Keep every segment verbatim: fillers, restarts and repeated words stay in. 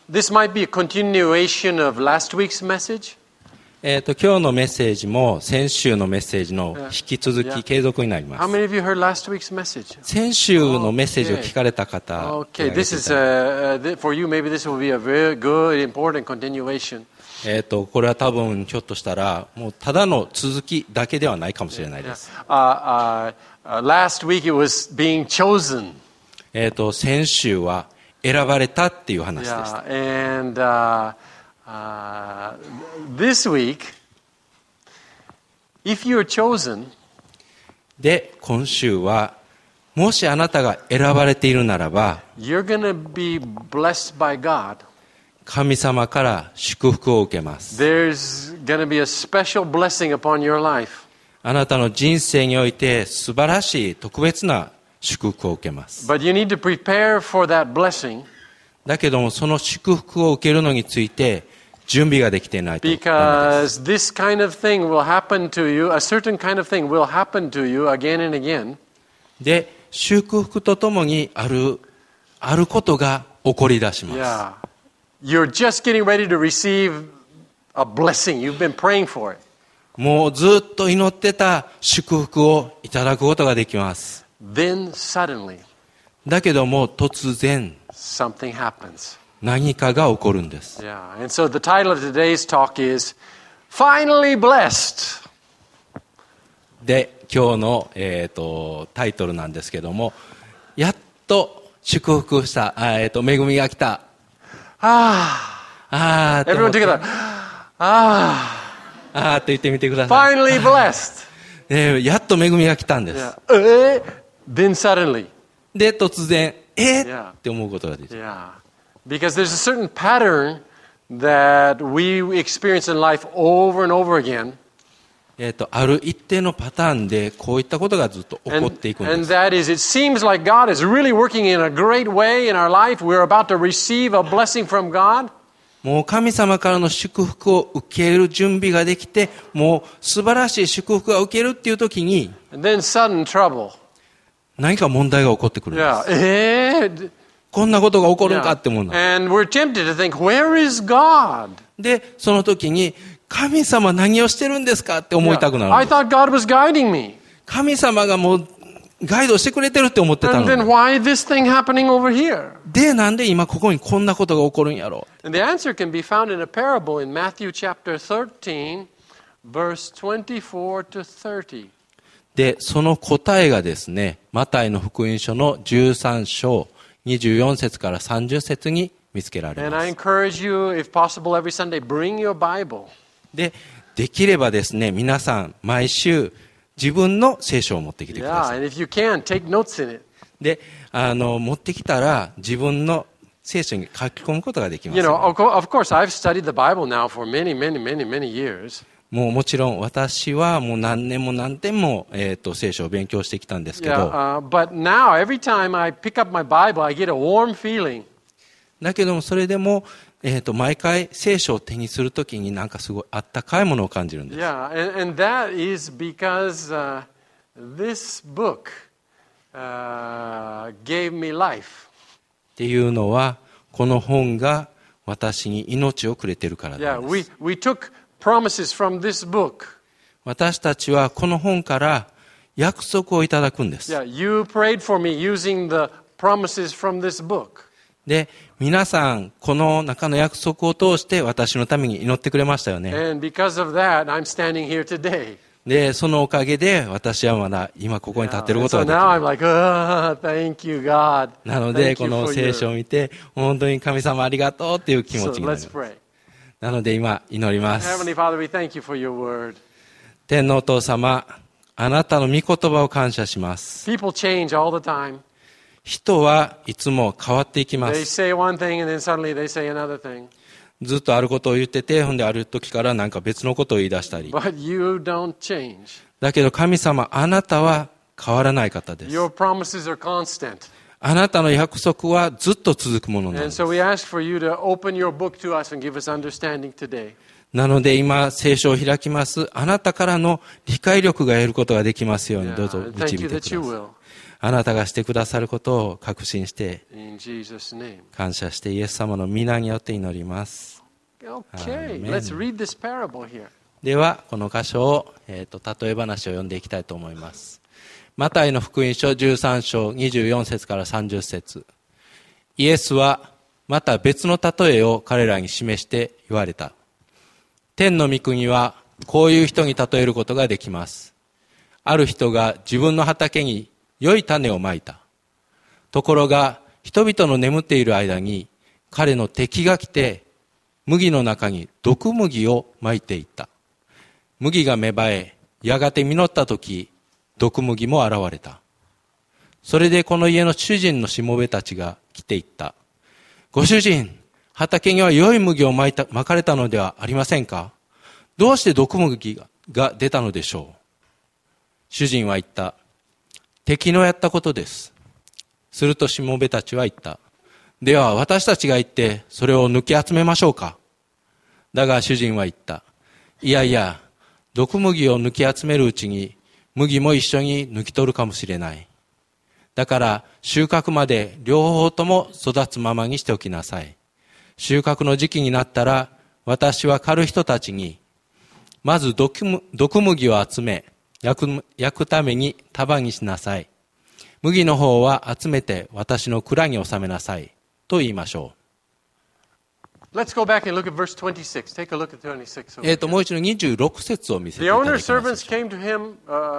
This might be a continuation of last week's message. えっと、今日のメッセージも先週のメッセージの引き続 Yeah. き継続になりま How す。 many of you heard last week's message? 先週のメッセージを聞かれた方、 Okay, this is, uh, uh, th- for you, maybe this will be a very good, important continuation. えっと、これは多分ひょっとしたら、もうただの続きだけではないかもしれないです。 Uh, uh, uh, last week it was being chosen. えっと、先週は選ばれたっていう話でし Yeah, た。 and uh, uh, this week, if you're chosen, で、今週は、もしあなたが選ばれているならば、 you're going to be blessed by God. 神様から祝福を受けます。 There's going to be a special blessing upon your life. あなたの人生において素晴らしい特別な祝福を受けます。 But you need to prepare for that blessing だけどもその祝福を受けるのについて準備ができていないとダメです。 because this kind of thing will happen to you, a certain kind of thing will happen to you again and again. で、祝福とともにある、あることが起こり出します。 Yeah. You're just getting ready to receive a blessing. You've been praying for it. もうずっと祈ってた祝福をいただくことができます。 Then suddenly だけども突然 something happens. 何かが起こるんです。 Yeah. And so the title of today's talk is Finally Blessed. で、今日の、えーと、タイトルなんですけども、やっと祝福した、あえーと、恵みが来た。 Ah. あーって思 Everyone って together. Ah. あーって言ってみてください。 Finally blessed. えーやっと恵みが来たんです。 Yeah. Uh, then suddenly. で、突然、えー Yeah. って思うことができる。 Yeah. Because there's a certain pattern that we experience in life over and over again. えーと、ある一定のパターンでこういったことがずっと起こ And, っていくんで and す。 that is, it seems like God is really working in a great way in our life. We're about to receive a blessing from God. もう神様からの祝福を受ける準備ができて、もう素晴らしい祝福が受けるっていう時に、 And then sudden trouble. 何か問題が起こってくるんです。 Yeah. Eh? こんなことが起こるんか Yeah. って思うの。 And we're tempted to think, where is God? で、その時に、神様何をしてるんですかって思いたくなるん I です。 thought God was guiding me. 神様がもうガイドしてくれてるって思ってた And の then に。 why this thing happening over here? で、なんで今ここにこんなことが起こるんやろ And the answer can be found in a parable in Matthew chapter thirteen, verse twenty-four to thirty. で、その答えがですね、マタイの福音書のじゅうさん章にじゅうよん節からさんじゅう節に見つけられ And ま I す。 encourage you, if possible, every Sunday, bring your Bible. で、できればですね、皆さん毎週自分の聖書を持ってきてくだ Yeah, さい。 and if you can, take notes in it. で、あの、持ってきたら自分の聖書に書き込むことができます You よ know, of co- of course, I've studied the Bible now for many, many, many, many years. もうもちろん私はもう何年も何年も、えー、と聖書を勉強してきたんですけ Yeah, ど、 uh, but now, every time I pick up my Bible, I get a warm feeling. だけどもそれでも、えー、と毎回聖書を手にするときになんかすごいあったかいものを感じるんです。 Yeah, and, and that is because uh, this book uh, gave me life. っていうのはこの本が私に命をくれてるからな Yeah, んで we, す。 we took promises from this book. 私たちはこの本から約束をいただくんです。 Yeah, you prayed for me using the promises from this book. で、皆さんこの中の約束を通して私のために祈ってくれましたよね。 And because of that, I'm standing here today. で、そのおかげで私はまだ今ここに立ってる And こと so ができ now る。 I'm like, ah, thank you, God. なので、 Thank こ you の for 聖書 your... を見て、本当に神様ありがとうっていう気持 So ちになり let's ます。 pray. なので今祈ります。 Heavenly Father, we thank you for your word. 天のお父様、あなたの御言葉を感謝します。 People change all the time. 人はいつも変わっていきま They す。 say one thing and then suddenly they say another thing. ずっとあることを言ってて、ほんである時からなんか別のことを言い出したり。 But you don't change. だけど神様、あなたは変わらない方です。 Your promises are constant. あなたの約束はずっと続くものなんで And す。 so we ask for you to open your book to us and give us understanding today. なので今聖書を開きます。あなたからの理解力が得ることができますようにどうぞ Yeah, 導 thank い you てくだ that さ you い。 will. あなたがしてくださることを確信して In Jesus' name. 感謝してイエス様の皆によって祈ります。 Okay, Amen. let's read this parable here. ではこの箇所を、えーと、例え話を読んでいきたいと思います。マタイの福音書じゅうさん章にじゅうよん節からさんじゅう節。イエスはまた別の例えを彼らに示して言われた。天の御国はこういう人に例えることができます。ある人が自分の畑に良い種をまいた。ところが人々の眠っている間に彼の敵が来て麦の中に毒麦をまいていった。麦が芽生え、やがて実ったとき、毒麦も現れた。それでこの家の主人のしもべたちが来ていった。ご主人、畑には良い麦をまいた、まかれたのではありませんか？どうして毒麦が出たのでしょう？主人は言った。敵のやったことです。するとしもべたちは言った。では私たちが行ってそれを抜き集めましょうか。だが主人は言った。いやいや、毒麦を抜き集めるうちに麦も一緒に抜き取るかもしれない。だから収穫まで両方とも育つままにしておきなさい。収穫の時期になったら私は狩る人たちにまず毒麦を集め焼く、焼くために束にしなさい。麦の方は集めて私の蔵に収めなさいと言いましょう。Let's go back and look at verse twenty-six. Take a look at twenty-six. えっともう一度にじゅうろく節を見せていた The だきま owner's す。 servants came to him.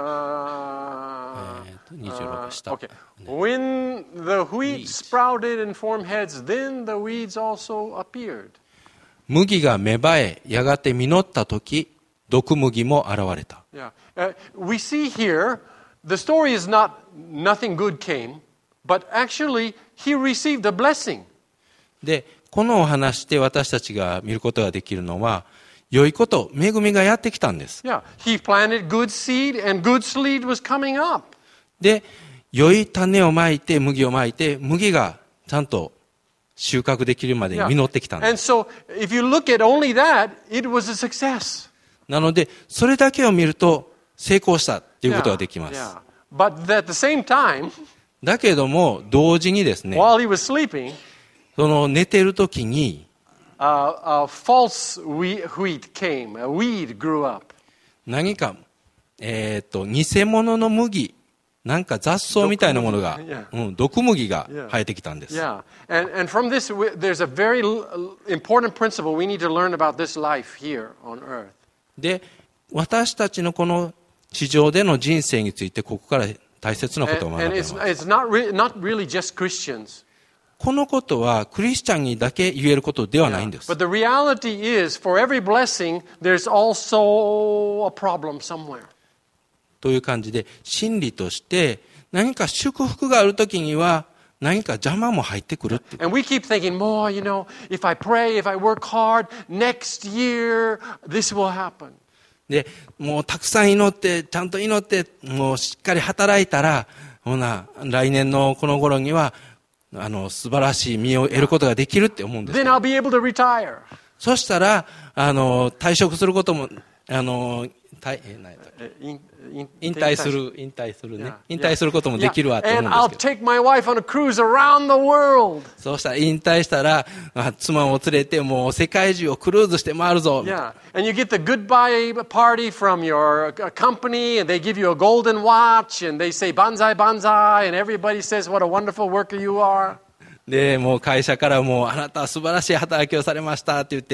Uh, えっとにじゅうろく 下。 okay. When the wheat sprouted and formed heads, then the weeds also appeared. 麦が芽生え、やがて実ったとき、毒麦も現れた。 Yeah. Uh, we see here, the story is not nothing good came, but actually he received a blessing. で、このお話で私たちが見ることができるのは、良いこと、恵みがやってきたんです。 Yeah. He planted good seed and good seed was coming up. で、良い種をまいて、麦をまいて、麦がちゃんと収穫できるまでに実ってきたん And です。 so if you look at only that, it was a success. なので、それだけを見ると成功したっていうことができます。 Yeah. But at the same time, だけども、同時にですね、 while he was sleeping, その寝てる時に、 uh, a false wheat came, a weed grew up. 何か、えっと、偽物の麦、なんか雑草みたいなものが、うん、毒麦が生えてきたんです。 Yeah. And, and from this, there's a very important principle we need to learn about this life here on earth. で、私たちのこの地上での人生について、ここから大切なことを学び And, ま and す。 it's, it's not, re- not really just Christians. このことはクリスチャンにだけ言えることではないんです。 But the reality is, for every blessing, there's also a problem somewhere. という感じで、真理として何か祝福があるときには何か邪魔も入ってくるっていう。 And we keep thinking, more, you know, if I pray, if I work hard, next year, this will happen. で、もうたくさん祈って、ちゃんと祈って、もうしっかり働いたら、ほな、来年のこの頃には、あの、素晴らしい実を得ることができるって思うんです Then よ。 I'll be able to retire. そしたら、あの、退職することも、あの、大変ない。引退する、引退するね。引退することもできるわと思うんで And すけ I'll ど。 take my wife on a cruise around the world. そうしたら、引退したら、あ妻を連れて、もう世界中をクルーズして回るぞ。 Yeah. And you get the goodbye party from your company, and they give you a golden watch, and they say, Banzai, Banzai, and everybody says, what a wonderful worker you are. で、もう会社からもう、あなたは素晴らしい働きをされましたって言って、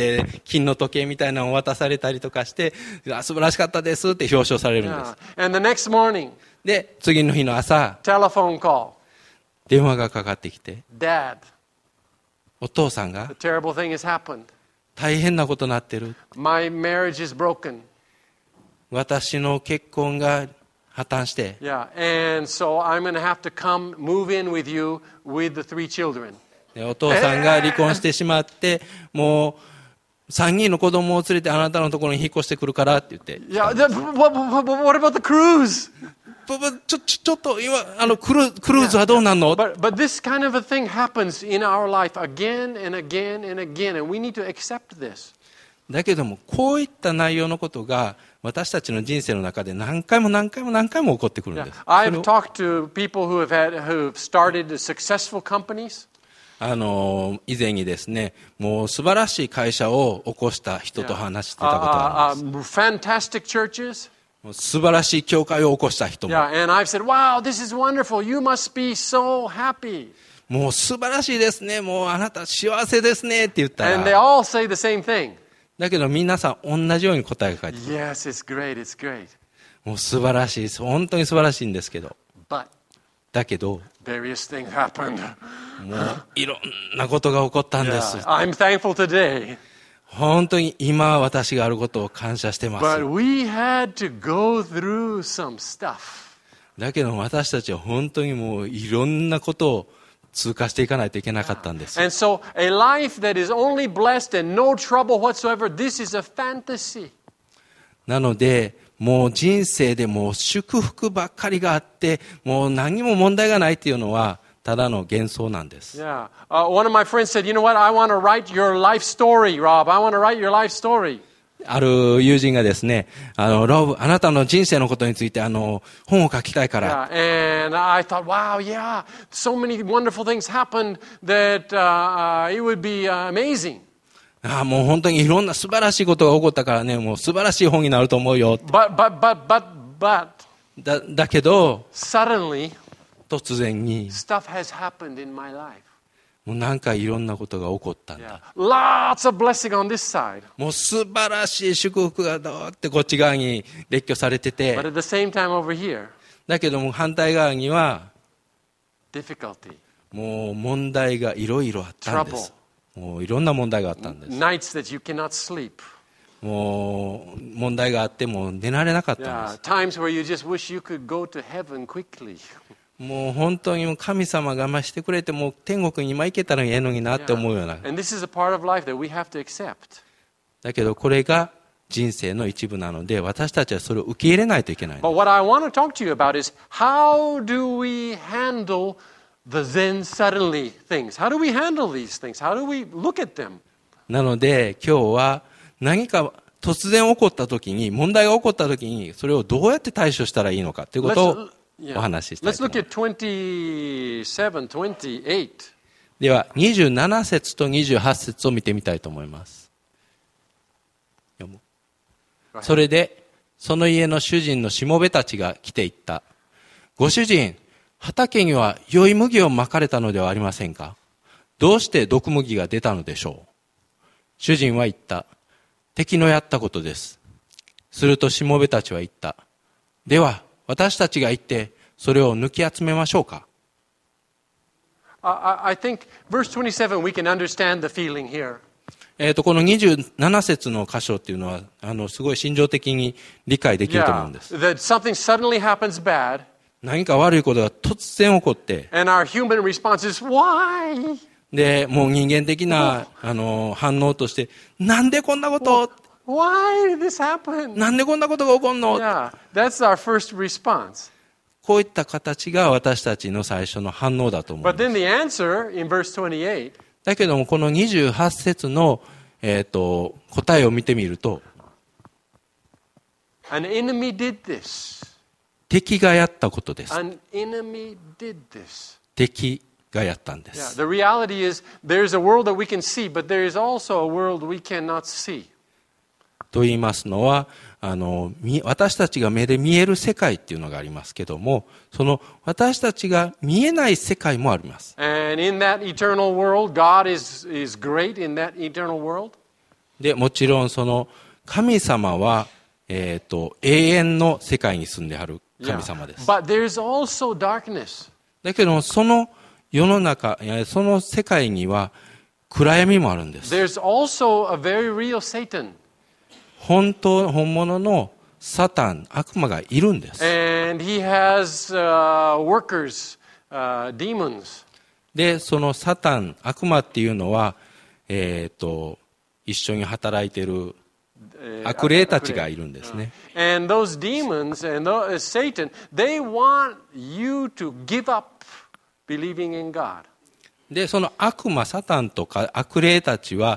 金の時計みたいなのを渡されたりとかして、素晴らしかったですって表彰されるんです。 Yeah. And the next morning, で、次の日の朝、 telephone call. 電話がかかってきて、 Dad, お父さんが the terrible thing has happened. 大変なことになってる。 My marriage is broken. 私の結婚が破綻して、 Yeah. And so I'm going to have to come move in with you with the three children. でお父さんが離婚してしまって、もうさんにんの子供を連れてあなたのところに引っ越してくるからって言って、 Yeah. That, what, what, what about the cruise? ぼぼちょちょちょっと今あのクルクルーズはどうなんの？ But, but this kind of a thing happens in our life again and again and again, and we need to accept this. だけども、こういった内容のことが、私たちの人生の中で何回も何回も何回も起こってくるん Yeah. です。 I've talked to people who have had who've started successful companies. あの、以前にですね、もう素晴らしい会社を起こした人と話してたことがあります。 Uh, uh, uh, fantastic churches. もう素晴らしい教会を起こした人も。 Yeah, and I've said, wow, this is wonderful. You must be so happy. もう素晴らしいですね。もうあなた幸せですねって言った And they ら。 all say the same thing. だけど皆さん同じように答えが返ってくる。 Yes, it's great, it's great. もう素晴らしいです。本当に素晴らしいんですけど。 But だけど、 various things happened. もういろんなことが起こったんです。 Yeah, I'm thankful today. 本当に今私があることを感謝してます。 But we had to go through some stuff. だけど私たちは本当にもういろんなことを通過していかないといけなかったんです。 And so a life that is only blessed and no trouble whatsoever, this is a fantasy. なので、もう人生でもう祝福ばっかりがあって、もう何も問題がないっていうのは、ただの幻想なんです。 Yeah. Uh, one of my friends said, you know what, I want to write your life story, Rob. I want to write your life story. ある友人がですね、あの、ロブ、あなたの人生のことについて、あの、本を書きたいから。 Yeah. And I thought, wow, yeah, so many wonderful things happened that uh, uh, it would be uh, amazing. ああ、もう本当にいろんな素晴らしいことが起こったからね、もう素晴らしい本になると思うよ。 But, but, but, but, but, だ、だけど、 suddenly, 突然に、 stuff has happened in my life. もうなんかいろんなことが起こったんだ。 Yeah. Lots of blessing on this side. もう素晴らしい祝福がどうってこっち側に列挙されてて But、at the same time over here, だけども反対側には、 difficulty, もう問題がいろいろあったんです。もういろんな問題があったんです。 nights that you cannot sleep. もう問題があっても寝られなかったん Yeah. です。 Times where you just wish you could go to heaven quickly. もう本当に神様がましてくれて、もう天国に今行けたらええのになって思うような。 And this is a part of life that we have to accept. だけどこれが人生の一部なので、私たちはそれを受け入れないといけない。 But what I want to talk to you about is how do we handle the then suddenly things? How do we handle these things? How do we look at them? なので今日は何か突然起こった時に、問題が起こった時に、それをどうやって対処したらいいのかということを Yeah. お話ししたい Let's と思 look います。 at twenty-seven, twenty-eight. ではにじゅうなな節とにじゅうはち節を見てみたいと思います。読む。それでその家の主人のしもべたちが来ていった。ご主人、畑には良い麦をまかれたのではありませんか？どうして毒麦が出たのでしょう？主人は言った。敵のやったことです。するとしもべたちは言った。では私たちが行ってそれを抜き集めましょうか。 I, I think verse twenty-seven, we can understand the feeling here. えー、とこのにじゅうなな節の箇所っていうのはあのすごい心情的に理解できると思うん Yeah, です。 that something suddenly happens bad, 何か悪いことが突然起こって、 and our human response is, why? でもう人間的なあの反応として、なんでこんなこと、 Why did this happen? なんでこんなことが起こんの、 Yeah, that's our first response. こういった形が私たちの最初の反応だと思う But んです。 then the answer in verse twenty-eight, だけどもこのにじゅうはち節の、えー、と答えを見てみると、 an enemy did this. 敵がやったことです。 An enemy did this. 敵がやったんで Yeah, す。 the reality is there's a world that we can see, but there is also a world we cannot see. と言いますのは、あのみ私たちが目で見える世界っていうのがありますけども、その私たちが見えない世界もあります。 And in that eternal world, God is, is great in that eternal world. でもちろんその神様は、えー、と永遠の世界に住んである Yeah. 神様です。 But there's also darkness. だけどもその世の中、いやその世界には暗闇もあるんです。 There's also a very real Satan. 本当、本物のサタン、悪魔がいるんです。 And he has uh, workers, uh, demons. で、そのサタン、悪魔っていうのは、えっと、一緒に働いている悪霊たちがいるんですね。 And those demons and those, Satan, they want you to give up believing in God. で、その悪魔、サタンとか悪霊たちは、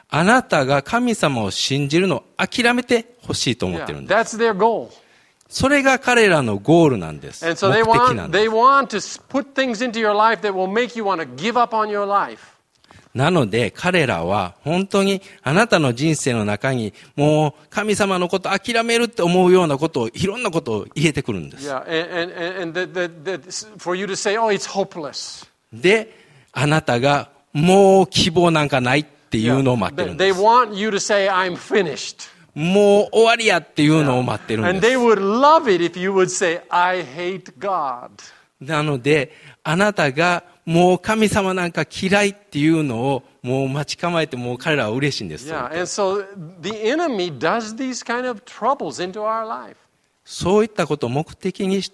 あなたが神様を信じるのを諦めてほしいと思ってるん Yeah, です。 that's their goal. それが彼らのゴールなんです。 And so 目 they 的な want, んで they す。 want to put things into your life that will make you want to give up on your life. なので彼らは本当にあなたの人生の中にもう神様のこと諦めるって思うようなことをいろんなことを入れてくるんです。 Yeah, and, and, and the, the, the, for you to say, oh, it's hopeless. で、あなたがもう希望なんかないっていうのを待ってる They, んで they す。 want you to say, I'm finished. もう終わりやっていうのを待ってるん And で they す。 would love it if you would say, I hate God. なので、あなたがもう神様なんか嫌いっていうのをもう待ち構えてもう彼らは嬉しいんです。 Yeah, and so the enemy does these kind of troubles into our life. そういったことを目的にして、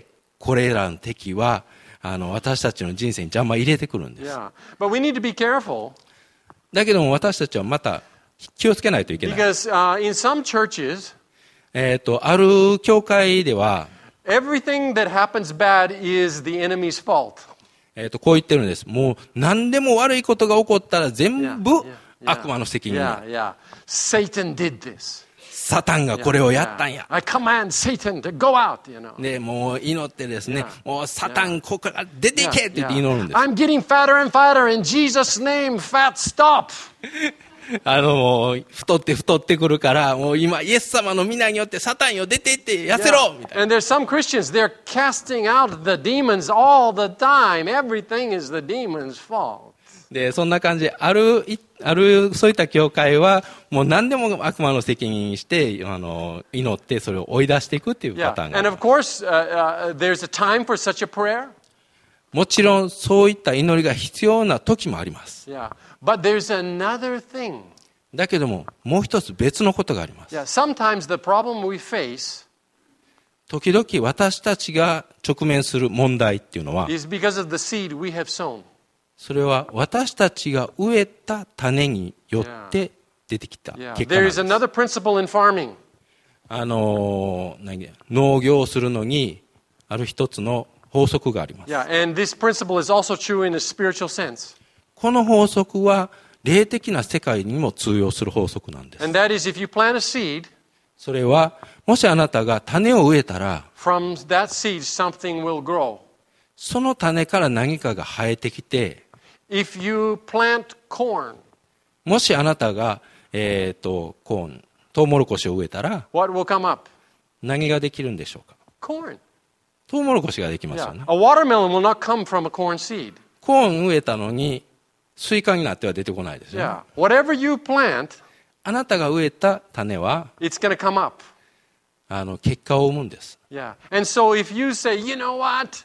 これらの敵はあの私たちの人生に邪魔入れてくるんです。 Yeah, but we need to be careful だけども私たちはまた気をつけないといけない。 because uh, in some churches, えっと、ある教会では、 everything that happens bad is the enemy's fault. えっと、こう言ってるんです。もう何でも悪いことが起こったら全部 Yeah, yeah, 悪魔の責任。 Yeah, yeah. Satan did this. サタンがこれをやったん Yeah. や。 I command Satan to go out, you know. で、もう祈ってですね、 Yeah. もうサタンここから出ていけって言って祈るんです。 I'm getting fatter and fatter in Jesus' name. Fat, stop. あの、もう太って太ってくるから、もう今、イエス様の皆によってサタンよ出ていって痩せろみたいな。 And there's some Christians, they're casting out the demons all the time. Everything is the demon's fault. で、そんな感じで、ある、いある、そういった教会は、もう何でも悪魔の責任にして、あの、祈ってそれを追い出していくっていうパ Yeah. ターンがあ And る。 of course, uh, uh, there's a time for such a prayer. もちろん、そういった祈りが必要な時もあります。 Yeah. But there's another thing. だけども、もう一つ別のことがあります。 Yeah. Sometimes the problem we face 時々私たちが直面する問題っていうのは、 is because of the seed we have sown. それは私たちが植えた種によって出てきた Yeah. 結果なん There で is す。 another principle in farming. あのー、何農業をするのにある一つの法則があります。 Yeah. And this principle is also true in a spiritual sense. この法則は霊的な世界にも通用する法則なんです。 And that is if you plant a seed, それはもしあなたが種を植えたら from that seed something will grow. その種から何かが生えてきて、 If you plant corn, もしあなたが、えー、とコーントウモロコシを植えたら what will come up? 何ができるんでしょうか。 Corn. トウモロコシができますよ Yeah. ね。 A watermelon will not come from a corn seed. コーン植えたのにスイカになっては出てこないですよね。 Yeah. Whatever you plant, あなたが植えた種は it's going to come up. あの結果を生むんです。 Yeah. And so if you say, you know what?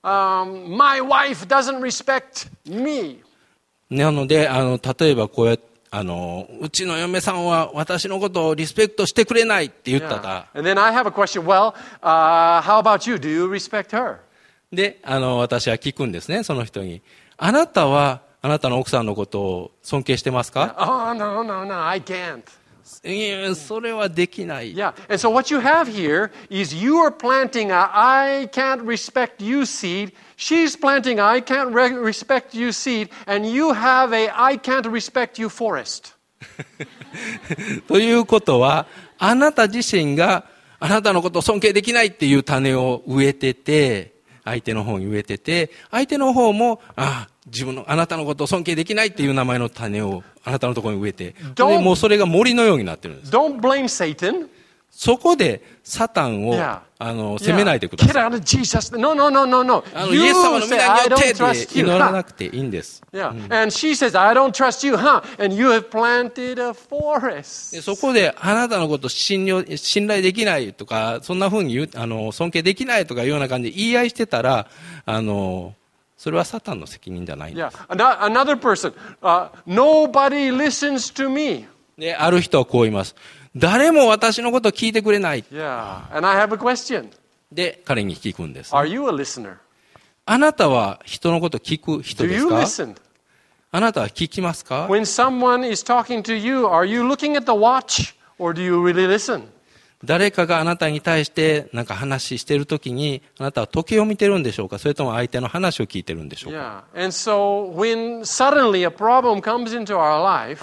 Um, my wife doesn't respect me. なのであの例えばこうやってあのうちの嫁さんは私のことをリスペクトしてくれないって言った Yeah. ら、 And then I have a question. Well, uh, how about you? Do you respect her? であの私は聞くんですね、その人に。あなたはあなたの奥さんのことを尊敬してますか？ Oh, no, no, no, I can't. いやそれはできない。 Yeah. And so what you have here is you are planting a I can't respect you seed. She's planting a I can't re- respect you seed. And you have a I can't respect you forest. ということは、あなた自身があなたのことを尊敬できないっていう種を植えてて、相手の方に植えてて、相手の方も、ああ、自分の、あなたのことを尊敬できないっていう名前の種をあなたのところに植えて、でもうそれが森のようになってるんです。 Don't blame Satan. そこでサタンを、 Yeah. あの Yeah. 責めないでくだ Get さい。 out of Jesus. No, no, no, no, no. あの You イエス様の say, 皆 I によって don't trust って you. 祈らな Huh? くていいんです。 Yeah. And she says, I don't trust you, huh? And you have planted a forest. でそこであなたのことを信用信頼できないとか、そんな風に言うあの尊敬できないとかいうような感じで言い合いしてたら、あのそれはサタンの責任じゃないんです。 Yeah. Ano- Another person, uh, nobody listens to me. で、ある人はこう言います。誰も私のことを聞いてくれない。 Yeah. And I have a question. で、彼に聞くんです。 Are you a listener? あなたは人のことを聞く人 Do です you か？ listen? あなたは聞きますか？ When someone is talking to you, are you looking at the watch or do you really listen? 誰かがあなたに対してなんか話しているときに、あなたは時計を見てるんでしょうか？それとも相手の話を聞いてるんでしょうか？ Yeah. And so when suddenly a problem comes into our life,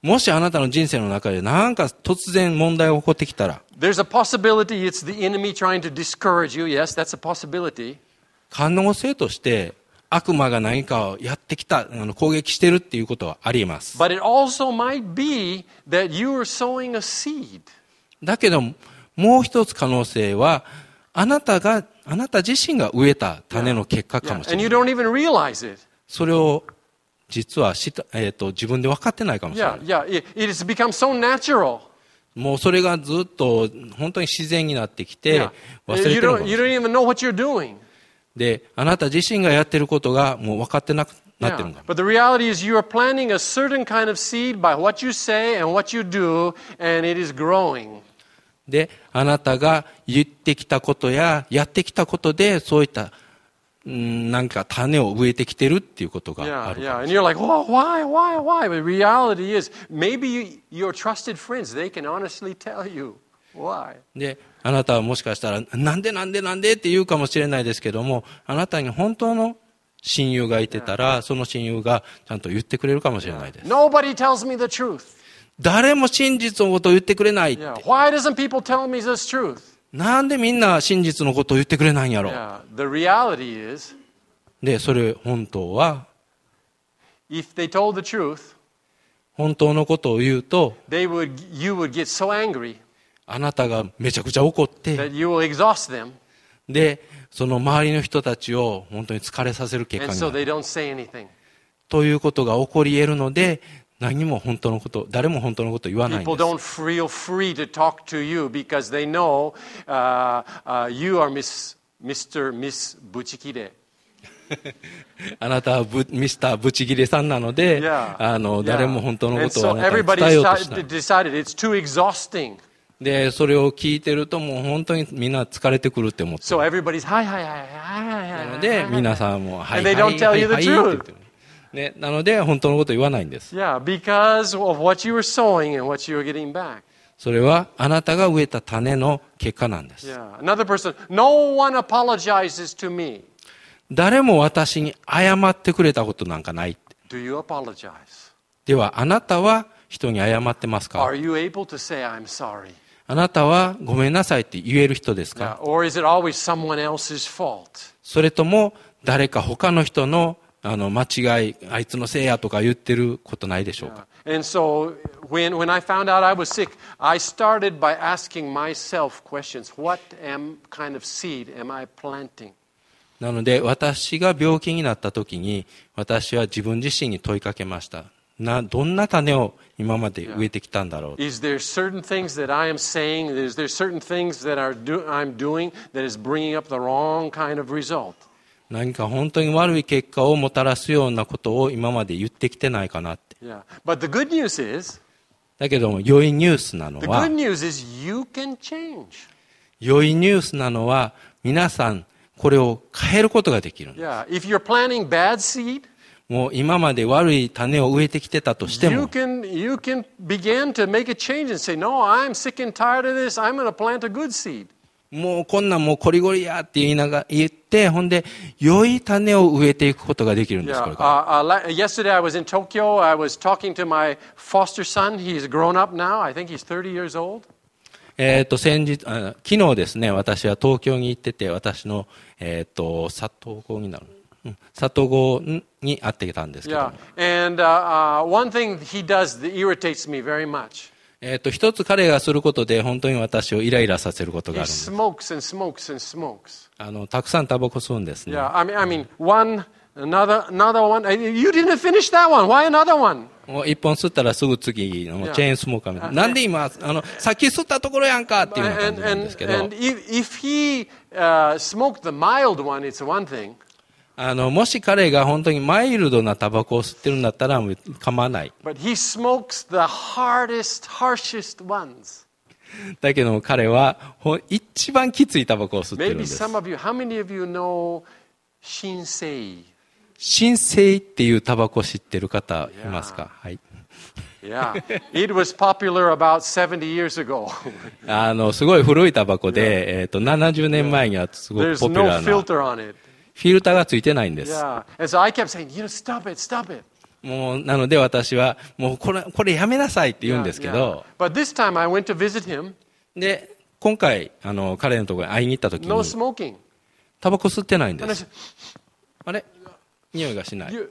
もしあなたの人生の中でなんか突然問題が起こってきたら、 there's a possibility it's the enemy trying to discourage you. Yes, that's a possibility. 可能性として悪魔が何かをやってきた、あの攻撃してるっていうことはあります。 But it also might be that you are sowing a seed. だけどもう一つ可能性は、あなたがあなた自身が植えた種の結果かもし And れ you ない。 don't even realize it. それを実はした、えーと、自分で分かってないかもしれない。 Yeah, yeah. It, it has become so natural. もうそれがずっと本当に自然になってきて Yeah. 忘れて You るのか don't, もし you れない。 don't even know what you're doing. で、あなた自身がやってることがもう分かってなくなってる Yeah. んだ。 But the reality is you are planting a certain kind of seed by what you say and what you do, and it is growing. で、あなたが言ってきたことややってきたことで、そういったんなんか種を植えてきてるっていうことが Yeah, ある yeah. かも And しれない。 you're like, oh, why, why, why? But the reality is, maybe you, your trusted friends, they can honestly tell you why. で、あなたはもしかしたら、なんでなんでなんでって言うかもしれないですけども、あなたに本当の親友がいてたら、その親友がちゃんと言ってくれるかもしれないです。 Nobody tells me the truth. 誰も真実のことを言ってくれないって。 Yeah. Why doesn't people tell me this truth? なんでみんな真実のことを言ってくれないんやろ。 Yeah. The reality is, で、それ本当は、 if they told the truth, 本当のことを言うと、 they would, you would get so angry あなたがめちゃくちゃ怒って、 that you will exhaust them, で、その周りの人たちを本当に疲れさせる結 and 果に so なる。 they don't say anything. ということが起こり得るので、何も本当のこと、誰も本当のことを言わないんで People す。 don't feel free to talk to you because they know uh, uh, you are Miss, Mister Miss Buchikire. あなたはブミスターブチギレさんなので、 Yeah. あの Yeah. 誰も本当のこ And とを so あなたに everybody 伝えようとしない。 decided it's too exhausting. で、それを聞いてるともう本当にみんな疲れてくるって思って So everybody's hi, hi, hi, hi, な hi, の hi, で、 hi, 皆 hi. さんも、はい、 And はい、 they は don't い、 tell はい、 you the はい、って truth. 言ってる。ね、なので、本当のことを言わないんです。 Yeah, because of what you were sowing and what you were getting back. それは、あなたが植えた種の結果なんです。 Yeah. Another person, no one apologizes to me. 誰も私に謝ってくれたことなんかない。 Do you apologize? では、あなたは人に謝ってますか？ Are you able to say, I'm sorry? あなたはごめんなさいって言える人ですか？ Yeah. Or is it always someone else's fault? それとも、誰か他の人のあの間違い、あいつのせいやとか言ってることないでしょうか？ And so when, when I found out I was sick, I started by asking myself questions. What am, kind of seed am I planting? なので、私が病気になった時に、私は自分自身に問いかけました。な、どんな種を今まで植えてきたんだろう。 Is there certain things that I am saying? Is there certain things that are do, I'm doing that is bringing up the wrong kind of result? 何か本当に悪い結果をもたらすようなことを今まで言ってきてないかなって。 Yeah. But the good news is, だけども、良いニュースなの the は good、news is you can change. 良いニュースなのは、皆さん、これを変えることができる。 Yeah. If you're planting bad seed, もう今まで悪い種を植えてきてたとして you も、 can, you can begin to make a change and say, no, I'm sick and tired of this. I'm going to plant a good seed. もうこんなんもうこりごりやって言いながら言って、ほんで、良い種を植えていくことができるんです、こ Yeah. れから Uh, uh, la- yesterday I was in Tokyo. I was talking to my foster son. He's grown up now. I think he's thirty years old. えっと、先日、あ昨日ですね、私は東京に行ってて、私の、えっと、佐藤郷になる。うん佐藤郷に会ってきたんですけど Yeah. も。 And uh, uh, one thing he does that irritates me very much. えっと、一つ彼がすることで、本当に私をイライラさせることが He あるんです。 smokes and smokes and smokes. あの、たくさんタバコ吸うんですね。 Yeah. I mean, I mean, one, another, another one. Uh, You didn't finish that one. Why another one? もう一本吸ったらすぐ次のチェーンスモーカーみたいな。なんで今、あの、さっき吸ったところやんかっていうような感 And じなんで and すけど。 and if, if he uh, smoked the mild one, it's one thing. あの、もし彼が本当にマイルドなタバコを吸ってるんだったらもう構わない。 But he smokes the hardest, harshest ones. だけども彼はほ一番きついタバコを吸ってるん Maybe です。 some of you, how many of you know Shinsei? 新生っていうタバコ知ってる方いますか？はい。 Yeah, it was popular about seventy years ago. あの、すごい古いタバコで、えっと、ななじゅうねんまえにはすごく There's ポピュ no ラーな。 filter on it. フィルターがついてないんです。 Yeah, and so I kept saying, you know, stop it, stop it. もう、なので私は、もうこれ、これやめなさいって言うんですけ Yeah, ど、 yeah. But this time I went to visit him. で、今回、あの、彼のところに会いに行った時 No に、 smoking. タバコ吸ってないんで And I す。 said, あれ匂いがしない。 you,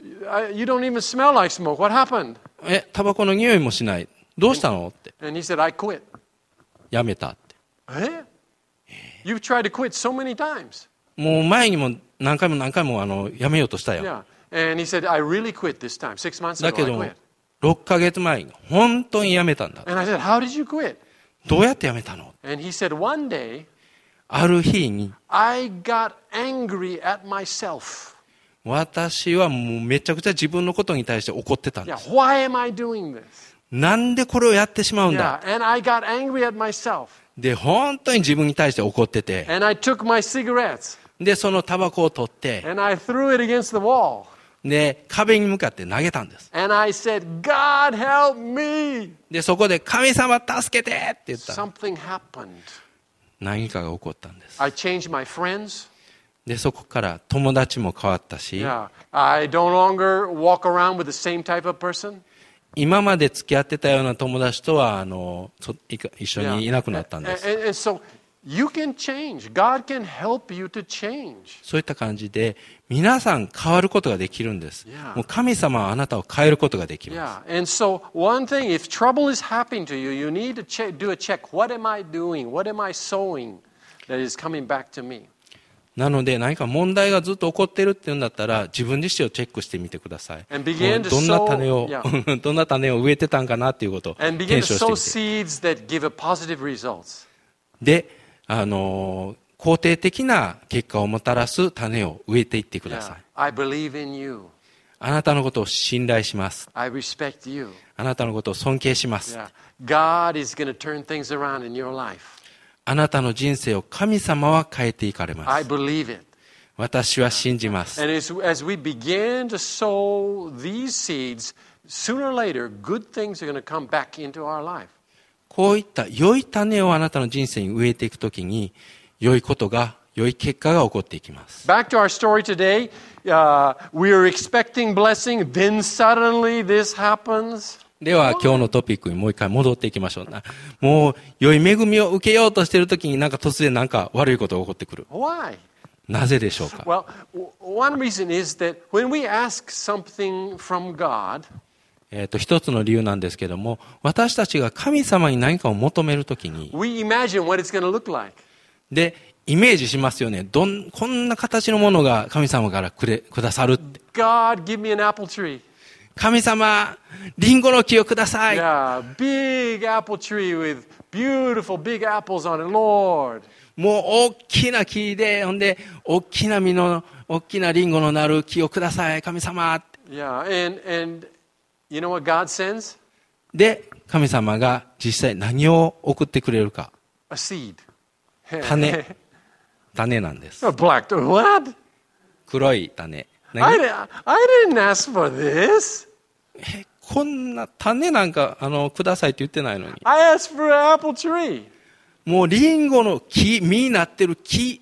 I, you don't even smell like smoke. What happened? え、タバコの匂いもしない。どうしたのって。 And he said, I quit. やめたって。 Eh? You've tried to quit so many times. もう前にも何回も何回もあの、やめようとしたよ。 Yeah. And he said, I really quit this time. Six months だ ago, け I ど、 quit. ろっかげつまえに本当にやめたんだ。 And I said, how did you quit? どうやってやめたの？ And he said, one day, ある日に、 I got angry at myself. 私はもうめちゃくちゃ自分のことに対して怒ってたんで Yeah, す。 why am I doing this? なんでこれをやってしまうん Yeah, だ。 and I got angry at myself. で、本当に自分に対して怒ってて、 And I took my cigarettes で、そのタバコを取って、 and I threw it against the wall. で、壁に向かって投げたんです。 And I said, God help me. で、そこで神様助けてって言ったら、 Something happened. 何かが起こったんです。 I changed my friends. で、そこから友達も変わったし、 Yeah. I don't longer walk around with the same type of person. 今まで付き合ってたような友達とは、あの、そいか一緒にいなくなったんで And, す。 and, and so you can change. God can help you to change. そういった感じで、皆さん変わることができるんです Yeah.。 もう神様はあなたを変えることができま Yeah. And so one thing, if trouble is happening to you, you need to check, do a check. What am I doing? What am I sowing that is coming back to me? す。なので、何か問題がずっと起こってるっていうんだったら、自分自身をチェックしてみてください。 And begin to どんな種 sow- を、 yeah. どんな種を植えてたんかなっていうことを And begin 検 to 証 sow してみて。 seeds that give a positive results. で、あのー肯定的な結果をもたらす種を植えていってくださ Yeah. い。 I believe in you. あなたのことを信頼します。 I respect you. あなたのことを尊敬します。 Yeah. God is going to turn things around in your life. あなたの人生を神様は変えていかれま I す。 believe it. 私は信じます。 And as, as we begin to sow these seeds, sooner or later, good things are going to come back into our life. こういった良い種をあなたの人生に植えていくときに、良いことが、良い結果が起こっていきます。 Back to our story today. Uh, we are expecting blessing, then suddenly this happens. では今日のトピックにもう一回戻っていきましょうな。もう良い恵みを受けようとしているときになんか突然なんか悪いことが起こってくる。 Why? なぜでしょうか？ Well, w- one reason is that when we ask something from God, えっと、一つの理由なんですけども、私たちが神様に何かを求めるときに、 we imagine what it's going to look like. で、イメージしますよね。どん、こんな形のものが神様からくれ、くださるって。 God, give me an apple tree. 神様、リンゴの木をください。 Yeah, big apple tree with beautiful big apples on it, Lord. もう大きな木で、ほんで、大きな実の、大きなリンゴのなる木をください。神様って。 Yeah, and, and you know what God sends? で、神様が実際何を送ってくれるか。 A seed. 種。種なんです。 A black. What? 黒い種。 I, 何 di- I didn't ask for this. え、こんな種なんか、あの、くださいって言ってないのに。 I asked for an apple tree. もうリンゴの木、実になってる木。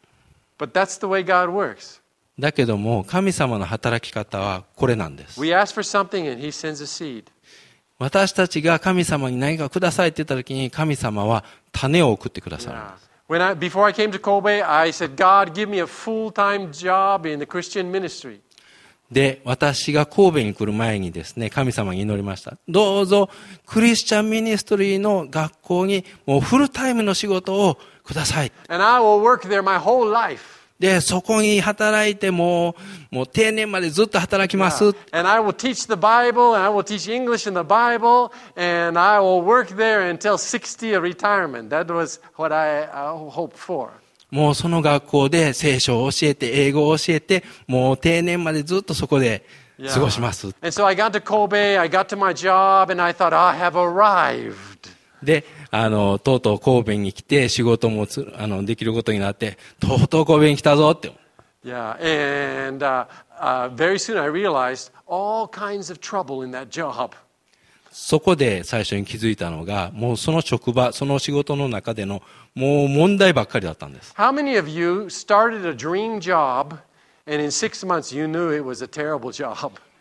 But that's the way God works. だけども、神様の働き方はこれなんです。 We ask for something and He sends a seed. 私たちが神様に何かくださいって言った時に、神様は種を送ってくださるん Yeah. です。 When I, before I came to Kobe, I said, God, give me a full-time job in the Christian ministry. で、私が神戸に来る前にですね、神様に祈りました。どうぞ、クリスチャンミニストリーの学校にもうフルタイムの仕事をください。 And I will work there my whole life. で、そこに働いてもう、もう定年までずっと働きます。 And I will teach the Bible, and I will teach English in the Bible, and I will work there until sixty, a retirement. That was what I, I hoped for. もうその学校で聖書を教えて、英語を教えて、もう定年までずっとそこで過ごします。 And so I got to Kobe, I got to my job, and I thought, I have arrived. で、あの、とうとう神戸に来て仕事もつあのできることになって、とうとう神戸に来たぞって。 Yeah, and uh, uh, very soon I realized all kinds of trouble in that job. そこで最初に気づいたのが、もうその職場、その仕事の中での、もう問題ばっかりだったんです。 How many of you started a dream job, and in six months you knew it was a terrible job?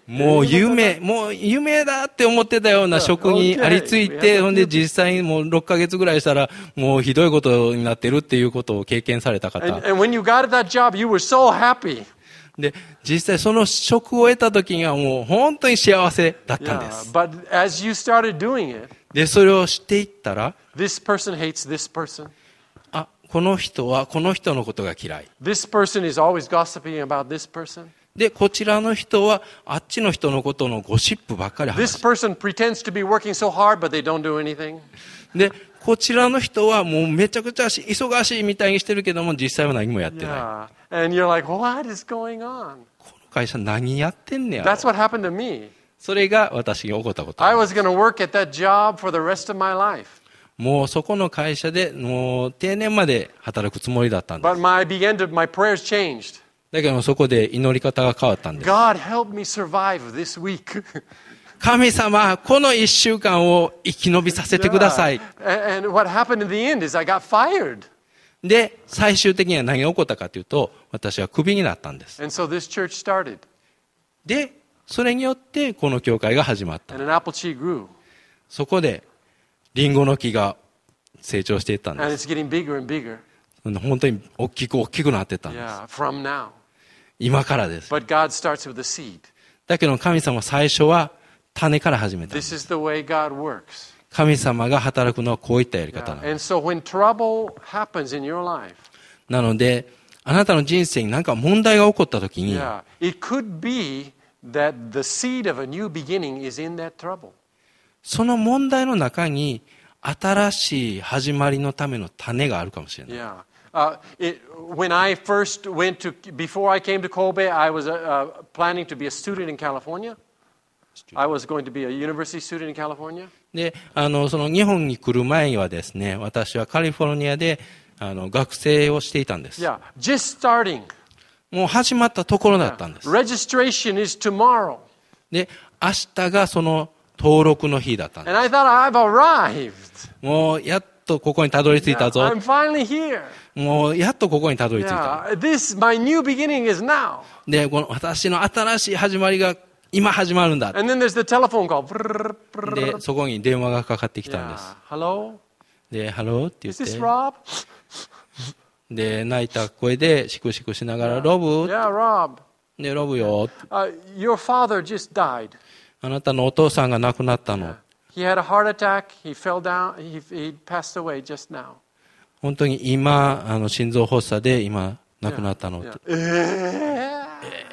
もう夢、もう夢だって思ってたような職にありついて、ほんで実際にもうろっかげつぐらいしたら、もうひどいことになってるっていうことを経験された方。 And, and when you got that job, you were so happy. で、実際その職を得た時にはもう本当に幸せだったんで Yeah, す。 but as you started doing it, で、それをしていったら、 this person hates this person. あ、この人はこの人のことが嫌い。 This person is always gossiping about this person. で、こちらの人はあっちの人のことのゴシップばっかり This 話す。 person pretends to be working so hard, but they don't do anything. で、こちらの人はもうめちゃくちゃ忙しいみたいにしてるけども、実際は何もやってない。 Yeah. And you're like, what is going on? この会社何やってんねや。 That's what happened to me. それが私に起こったこと。 I was going to work at that job for the rest of my life. もうそこの会社でもう定年まで働くつもりだったんで But す。 my began to, my prayers changed. だけどそこで祈り方が変わったんです。 God, help me survive this week. 神様、この一週間を生き延びさせてください。 And, and what happened in the end is I got fired. で、最終的には何が起こったかというと、私はクビになったんです。 And so this church started. で、それによってこの教会が始まった。 And an apple tree grew. そこでリンゴの木が成長していったん And で it's getting bigger and bigger. す。本当に大きく大きくなっていったんです。 Yeah, from now. 今からです。 But God starts with a seed. だけど神様最初は種から始めたんで This す。 is the way God works. 神様が働くのはこういったやり方 Yeah. なんです。 And so when trouble happens in your life, なので、あなたの人生に何か問題が起こったときに、 yeah, it could be that the seed of a new beginning is in that trouble. その問題の中に新しい始まりのための種があるかもしれない。 Yeah. Uh, it, when I first went to, before I came to Kobe, I was uh, uh, planning to be a student in California. I was going to be a university student in California. で、あの、その日本に来る前にはですね、私はカリフォルニアであの学生をしていたんです。 Yeah, just starting. もう始まったところだったんです。 Registration is tomorrow. で、明日がその登録の日だったんで And I thought I've arrived. す。もうやっとここにたどり着いた Yeah, ぞ。 I'm finally here. もうやっとここにたどり着いた。 Yeah, this, my new beginning is now. で、この私の新しい始まりが今始まるんだ。 And then there's the telephone call. Brrr, brrr. で、そこに電話がかかってきたんで Yeah. す。 Hello? で、ハローって言 Is this って、 Rob? で、泣いた声でシクシクしながら、ロブ Yeah, Rob. で、ロブよ。 Uh, your father just died. あなたのお父さんが亡くなったの。 He had a heart attack. He fell down. He, he passed away just now. 本当に今、あの心臓発作で今亡くなったの。 Yeah. Yeah.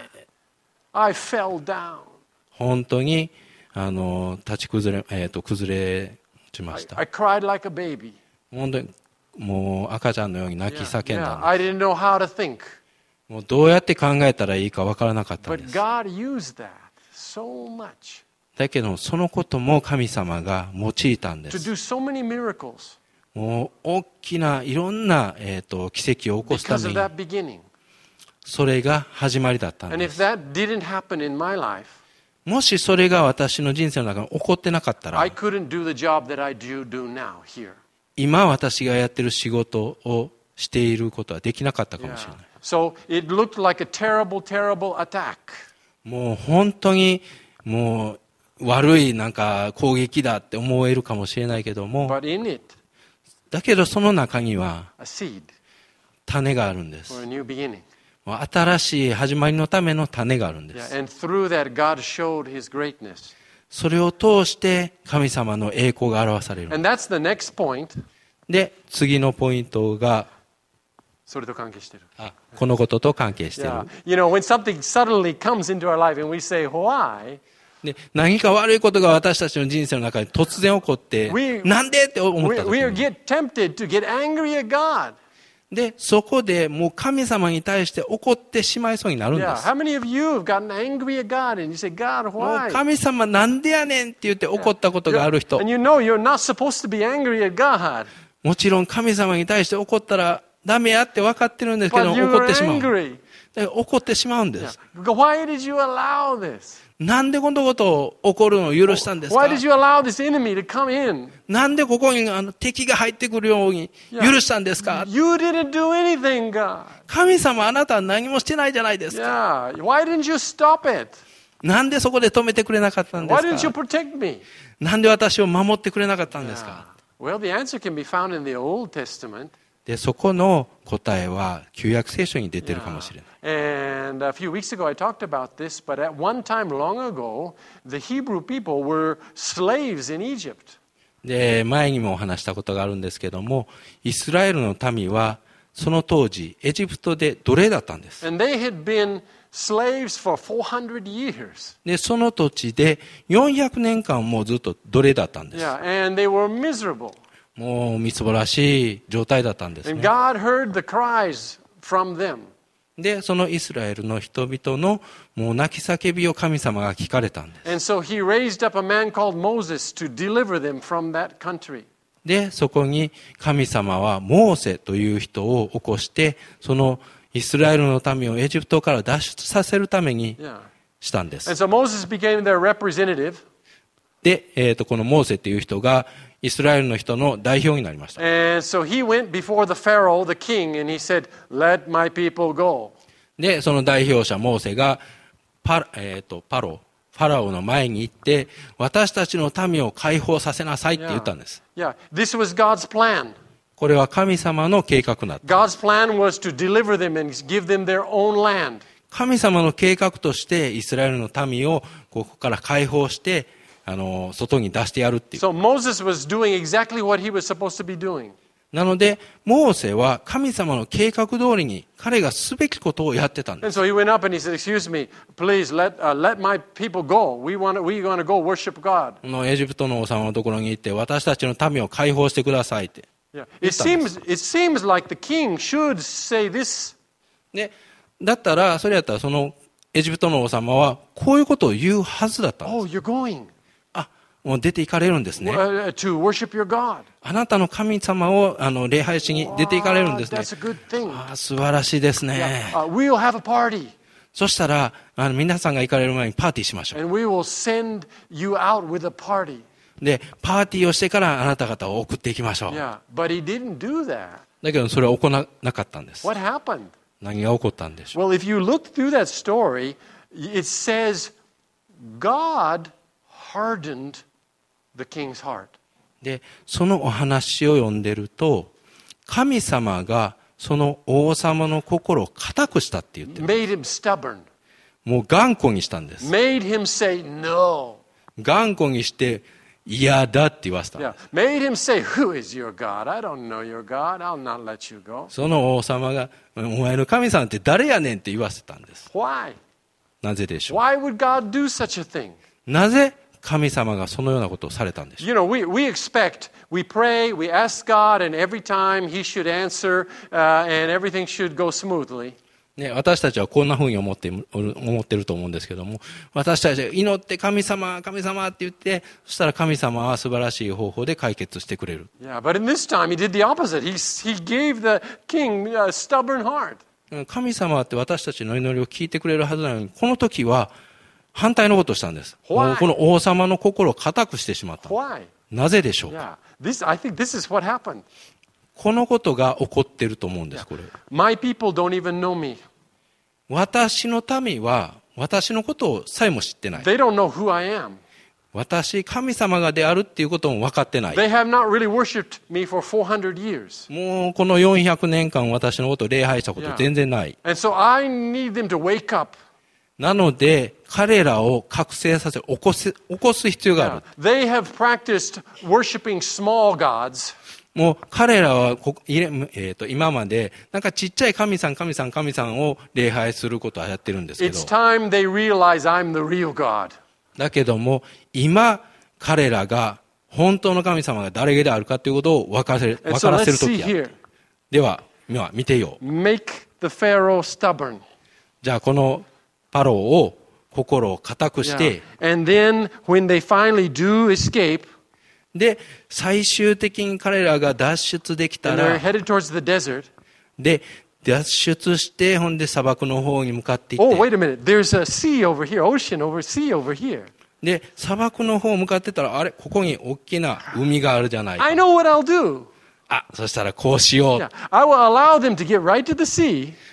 I fell down. 本当にあの立ち崩れ、えー、と崩れしま I, した。 I cried like a baby. 本当にもう赤ちゃんのように泣き Yeah, 叫ん yeah. だんで I didn't know how to think. す。もうどうやって考えたらいいかわからなかったん But です。 God used that so much だけどそのことも神様が用いたんで to す。 do so many miracles もう大きないろんな、えー、と奇跡を起こすた because め of に that beginning. それが始まりだったん And で if す。 that didn't happen in my life, もしそれが私の人生の中に起こってなかったら I couldn't do the job that I do do now here. 今私がやってる仕事をしていることはできなかったかもしれ Yeah. ない。 So it looked like a terrible, terrible attack. もう本当にもう悪いなんか攻撃だって思えるかもしれないけども、 But in it, だけどその中には a seed 種があるんで for す。 a new beginning. もう新しい始まりのための種があるんで Yeah. す。 And through that, God showed His greatness. それを通して神様の栄光が表される。 And that's the next point. で、次のポイントがそれと関係してる。 あこのことと関係している。 Yeah. You know, when something suddenly comes into our life and we say, why? で、何か悪いことが私たちの人生の中で突然起こって、 We- なんでって思っ We, た we 時 are に get tempted to get angry at God. で、そこでもう神様に対して怒ってしまいそうになるんで Yeah. す。 How many of you have gotten angry at God and you say, God, もう why? 神様なんでやねんって言って怒ったことがある人 And you know you're not supposed to be angry at God. もちろん神様に対して怒ったらダメやって分かってるんですけど But you 怒っ were てしまう。 angry. だから怒ってしまうんです。 Why did you allow this? なんでこのことを起こるのを許したんです Why か did you allow this enemy to come in? なんでここにあの敵が入ってくるように許したんですか You didn't do anything, God. 神様あなたは何もしてないじゃないですか。 Yeah. Why didn't you stop it? なんでそこで止めてくれなかったんで Why す didn't you か？ protect me? なんで私を守ってくれなかったんですか？ Well, the answer can be found in the Old Testament. で、そこの答えは旧約聖書に出てるかもしれない。 And a few weeks ago I talked about this, but at one time long ago, the Hebrew people were slaves in Egypt. で、前にもお話したことがあるんですけども、イスラエルの民はその当時エジプトで奴隷だったんです。 And they had been slaves for four hundred years. で、その土地でよんひゃくねんかんもずっと奴隷だったんです。 Yeah, and they were miserable. もうみすぼらしい状態だったんです And ね。 God heard the cries from them. で、そのイスラエルの人々のもう泣き叫びを神様が聞かれたんです。 And so he raised up a man called Moses to deliver them from that country. で、そこに神様はモーセという人を起こして、そのイスラエルの民をエジプトから脱出させるために Yeah. したんです。 And so Moses became their representative. で、えーと、このモーセという人がイスラエルの人の代表になりました。 And so he went before the Pharaoh, the king, and he said, "Let my people go." で、その代表者モーセがパ、えーと、パロ、ファラオの前に行って、私たちの民を解放させなさいって言ったんです。 Yeah, this was God's plan. これは神様の計画だった。 God's plan was to deliver them and give them their own land. 神様の計画としてイスラエルの民をここから解放してあの外に出してやるっていう。 So Moses was doing exactly what he was supposed to be doing. なのでモーセは神様の計画通りに彼がすべきことをやってたんで And す。 so he went up and he said, "Excuse me, please let uh, let my people go. We want to, we're going to go worship God." このエジプトの王様のところに行って私たちの民を解放してくださいって。 Yeah. It seems it seems like the king should say this. でだったらそれやったらそのエジプトの王様はこういうことを言うはずだったんです。 Oh, you're going あ、もう出て行かれるんですね。 uh, to worship your God. あなたの神様をあの礼拝しに出て行かれるんですね。 That's a good thing. あ、素晴らしいですね。 Uh, we'll have a party そしたらあの皆さんが行かれる前にパーティーしましょう。 and we will send you out with a party. で、パーティーをしてからあなた方を送っていきましょう。 Yeah, but he didn't do that. だけどそれは行わなかったんです。 What happened? 何が起こったんでしょう。 Well, if you look through that story, it says God hardened the king's heart. で、そのお話を読んでると、神様がその王様の心を固くしたって言ってる。 Made him stubborn. もう頑固にしたんです。 Made him say no. 頑固にして嫌だって言わせたん Yeah. です。 Made him say, "Who is your God? I don't know your God. I'll not let you go." その王様が、お前の神様って誰やねんって言わせたんです。 Why? なぜでしょう。 Why would God do such a thing? なぜ神様がそのようなことをされたんでしょう。 You know, we, we expect, we pray, we ask God, and every time He should answer, uh, and everything should go smoothly. ね、私たちはこんな風に思って思ってると思うんですけども、私たちは祈って神様、神様って言って、そしたら神様は素晴らしい方法で解決してくれる。 Yeah, but in this time He did the opposite. He, he gave the king a stubborn heart. 神様って私たちの祈りを聞いてくれるはずなのに、この時は反対のことをしたんです。 Why? もうこの王様の心を固くしてしまった。 Why? なぜでしょうか。 Yeah, this, I think this is what happened. このことが起こってると思うんです、これ。 My people don't even know me. 私の民は私のことをさえも知ってない。 They don't know who I am. 私、神様がであるっていうことも分かってない。 They have not really worshipped me for four hundred years. もうこのよんひゃくねんかん私のことを礼拝したこと全然ない。 And so I need them to wake up. なので、彼らを覚醒させ、起こす、起こす必要がある。 They have practiced worshiping small gods. もう彼らはこ、えーと、今まで、なんかちっちゃい神さん、神さん、神さんを礼拝することはやってるんですけど。 It's time they realize I'm the real God. だけども、今、彼らが、本当の神様が誰であるかということを分からせる、 And 分 so からせ let's ると see きや。 here. では、今見てよう。 Make the Pharaoh stubborn. じゃあ、このパロを、心を固くし Yeah. て、 And then when they finally do escape, で、最終的に彼らが脱出できた and they're ら、 headed towards the desert. で、脱出して、ほんで砂漠の方に向かっていっ Oh, て、 wait a minute. There's a sea over here, ocean over sea over here. で、砂漠の方向かってたら、あれ、ここに大きな海があるじゃないか。 I know what I'll do. あ、そしたらこうしよう。 Yeah. I will allow them to get right to the sea.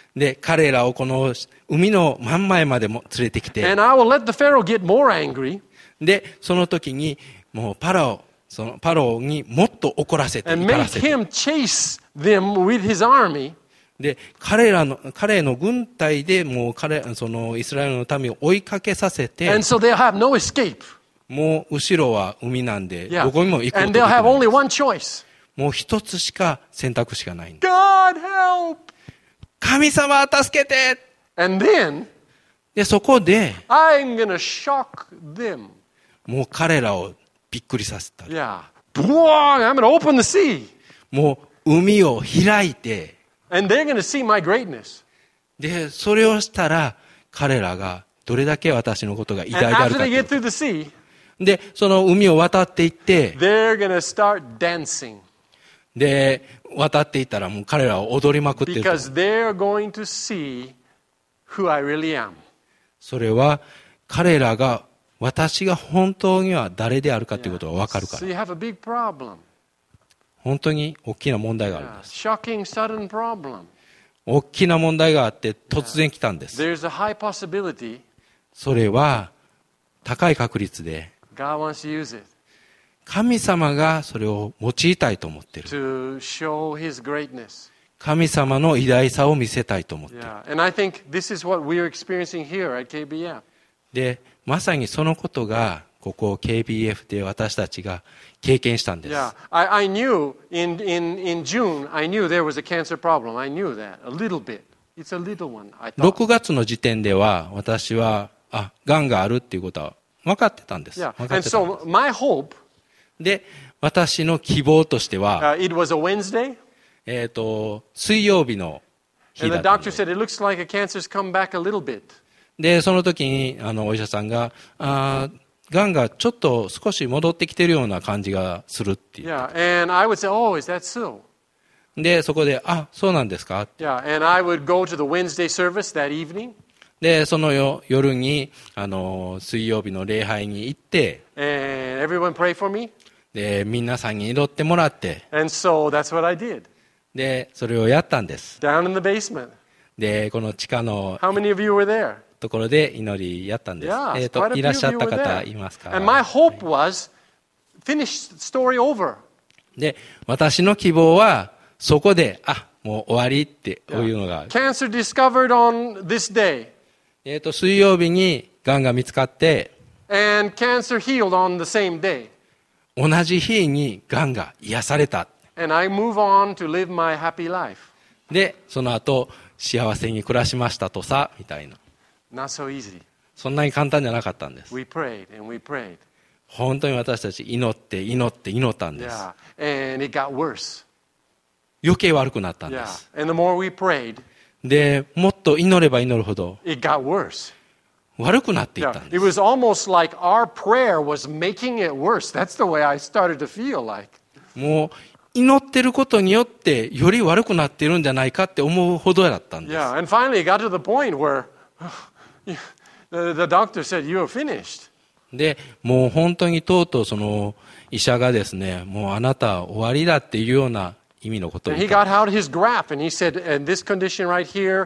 で、彼らをこの海の真ん前までも連れてきて、 And I will let the Pharaoh get more angry で、その時にもうパラオ、そのパロにもっと怒らせて、 and 怒ら make せて、 him chase them with his army. で、彼らの、彼の軍隊でもう彼、そのイスラエルの民を追いかけさせて、 And so they'll have no escape. もう後ろは海なんで、 Yeah. どこにも行くこと And でき they'll な have い。 only one choice. もう一つしか選択肢がないんです。 God help! 神様助けて。 And then で、そこで、 I'm going to shock them. もう彼らをびっくりさせた。 Yeah. Boing, I'm going to open the sea. もう海を開いて、 And they're going to see my greatness. で、それをしたら、彼らがどれだけ私のことが偉 And 大である after か they という get through the sea, で、その海を渡っていって、 they're going to start dancing で、渡っていったらもう彼らは踊りまくってると。 because they're going to see who I really am. それは彼らが私が本当には誰であるかということが分かるか So ら。 you have a big problem. 本当に大きな問題があるん Yeah. です。 Shocking, sudden problem. 大きな問題があって突然来たんです。 There's a high possibility それは高い確率で God wants to use it 神様がそれを用いたいと思っている。 to show His greatness. 神様の偉大さを見せたいと思っている。 Yeah. And I think this is what we're experiencing here at K B F. で、まさにそのことがここ ケービーエフ で私たちが経験したんです。 Yeah, I, I knew in, in, in June, I knew there was a cancer problem. I knew that a little bit. It's a little one, I thought. ろくがつの時点では私は、あ、がんがあるっていうことは分かってたんです。 Yeah, 分か and ってたんで so my hope, す。で、私の希望としては、 uh, it was a Wednesday, えっと、水曜日の日 and だ the ったん doctor です。 said, it looks like a cancer's come back a little bit. で、その時に、あの、お医者さんが、あーがんがちょっと少し戻ってきてるような感じがするっていう。 Yeah, and I would say, oh, is that so? で、そこで、あ、そうなんですか。 Yeah, and I would go to the Wednesday service that evening, で、そのよ夜に、あの、水曜日の礼拝に行って、 and everyone pray for me. で、皆さんに祈ってもらって、 And so that's what I did. で、それをやったんです。 Down in the basement. で、この地下の How many of you were there? ところで祈りやったんです。 Yeah, えっ quite と、 a い few らっ of しゃっ you た were 方 there. いますか？ And my hope was, finish story over. で、私の希望は、そこで、あ、もう終わりっていうのが、 Cancer discovered on this day, えっと、水曜日にがんが見つかって、 and cancer healed on the same day. 同じ日にがんが癒された。 And I move on to live my happy life. で、その後、幸せに暮らしましたとさ、みたいな。 Not so easy. そんなに簡単じゃなかったんです。 We prayed and we prayed. 本当に私たち祈って祈って祈ったんです。 Yeah. And it got worse. 余計悪くなったんで Yeah. す。 And the more we prayed, で、もっと祈れば祈るほど it got worse. 悪くなっていっ Yeah. たんで It す。 was almost like our prayer was making it worse. That's the way I started to feel like. もう祈ってることによってより悪くなっているんじゃないかって思うほどだったんです。 Yeah. And finally it got to the point where the, the doctor said, you're finished. で、もう本当にとうとうその医者がですね、もうあなたは終わりだっていうような意味のことを And 言 he った。 got out his graph and he said, in this condition right here,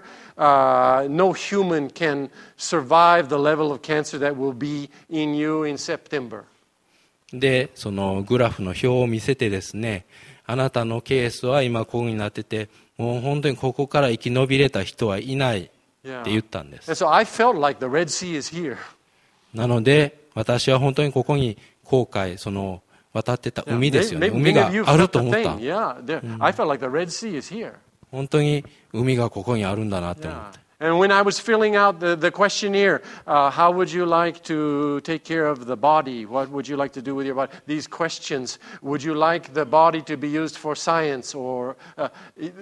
uh, no human can survive the level of cancer that will be in you in September. で、そのグラフの表を見せてですね、あなたのケースは今こうになってて、もう本当にここから生き延びれた人はいないって言ったんです。 And so I felt like the Red Sea is here. なので、私は本当にここに航海、その渡ってた海ですよね。 Maybe 海 many が of you ある felt と the 思った。 thing. Yeah, there, I felt like the Red Sea is here. 本当に海がここにあるんだなって思っ Yeah. て。 And when I was filling out the, the questionnaire, uh, how would you like to take care of the body? What would you like to do with your body? These questions, would you like the body to be used for science? Or uh, it,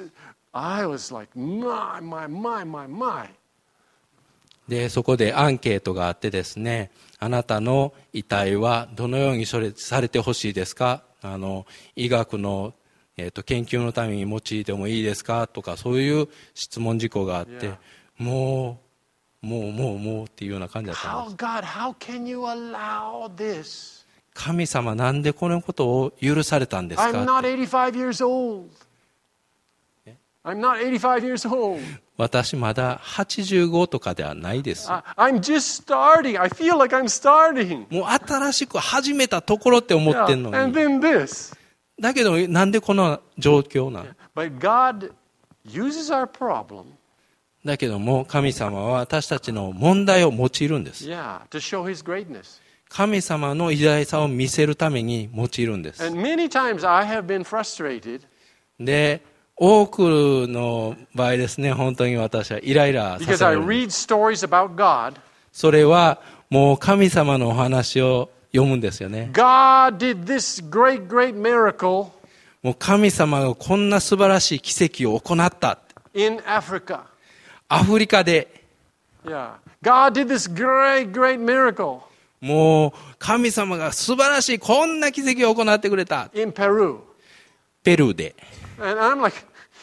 I was like, my, my, my, my, my. で、そこでアンケートがあってですね、あなたの遺体はどのように処理されてほしいですか？あの、医学の、えーと、研究のために用いてもいいですか？とか、そういう質問事項があって、 Yeah. もう、もう、もう、もうっていうような感じだったんです。 How, God, how can you allow this? 神様、なんでこのことを許されたんですか I'm っ not て。 eighty-five years old. I'm not eighty-five years old. 私まだはちじゅうごとかではないです。 I, I'm just starting. I feel like I'm starting. もう新しく始めたところって思ってんの Yeah, and に。 then this. だけどなんでこの状況なの？ But God uses our problem, だけども神様は私たちの問題を用いるんです。 yeah, to show His greatness. 神様の偉大さを見せるために用いるんです。 And many times I have been frustrated で、多くの場合ですね、本当に私はイライラさ because せら I れる。 read stories about God. それはもう神様のお話を読むんですよね。 God did this great, great miracle もう神様がこんな素晴らしい奇跡を行った。 in Africa. アフリカで Yeah. God did this great, great miracle もう神様が素晴らしいこんな奇跡を行ってくれた。 in Peru. ペルーで。 And I'm like,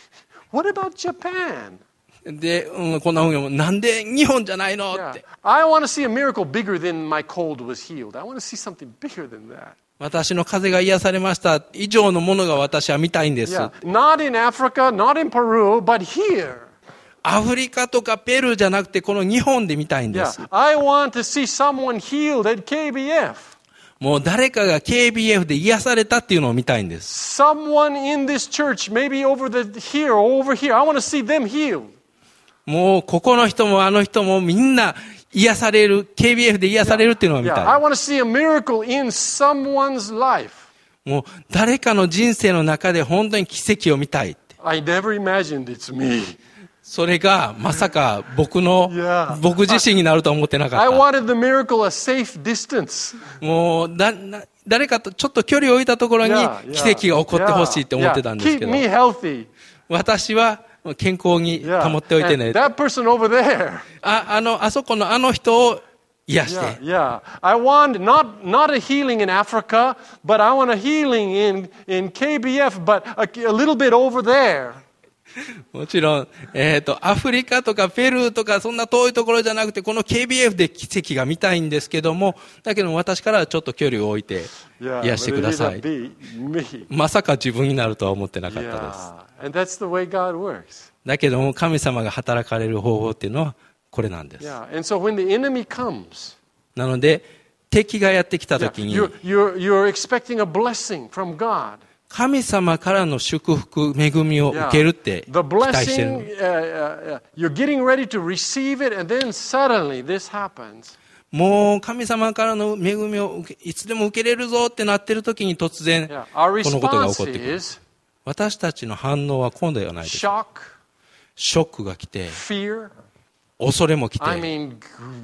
what about Japan? で、うん、こんなふうに思う。なんで日本じゃないのっ Yeah. て。 I want to see a miracle bigger than my cold was healed. I want to see something bigger than that. 私の風が癒されました以上のものが私は見たいんです。 Yeah. Not in Africa, not in Peru, but here. アフリカとかペルーじゃなくてこの日本で見たいんで Yeah. す。 I want to see someone healed at K B F. もう誰かが ケービーエフ で癒されたっていうのを見たいんです。 Someone in this church, maybe over the here or over here. I want to see them healed. もうここの人もあの人もみんな癒される、ケービーエフ で癒されるっていうのを見 Yeah. I た want to see a miracle in someone's life. い。もう誰かの人生の中で本当に奇跡を見たいって。 I never imagined it's me. それがまさか僕の、 Yeah. 僕自身になるとは思ってなか I った。 wanted the miracle a safe distance. もうだな誰かとちょっと距離を置いたところに Yeah, yeah, 奇跡が起こってほしいって思ってたんです Keep けど、 me healthy. 私は健康に Yeah. 保っておいて And ね。 that person over there. あ、あの、あそこのあの人を癒して。 Yeah, yeah. I want not not a healing in Africa, but I want a healing in in K B F, but a, a little bit over there. もちろん、えっと、アフリカとかペルーとかそんな遠いところじゃなくて、この ケービーエフ で奇跡が見たいんですけども、だけど私からはちょっと距離を置いて Yeah, 癒してくださ but い。 it ended up being me. まさか自分になるとは思ってなかったです。 Yeah, and that's the way God works. だけども神様が働かれる方法っていうのはこれなんです。 Yeah, and so when the enemy comes, なので、敵がやってきた yeah, 時に、 you're, you're, you're expecting a blessing from God. 神様からの祝福、恵みを受 Yeah. けるって The 期待して blessing, る。 uh, uh, uh, you're getting ready to receive it, and then suddenly this happens. もう神様からの恵みを受けいつでも受けれるぞってなってる時に突然 Yeah. Our このことが起 response こってくる。 is 私たちの反応は今度ではないです。 shock, ショックが来て、 fear. 恐れも来て、 I mean,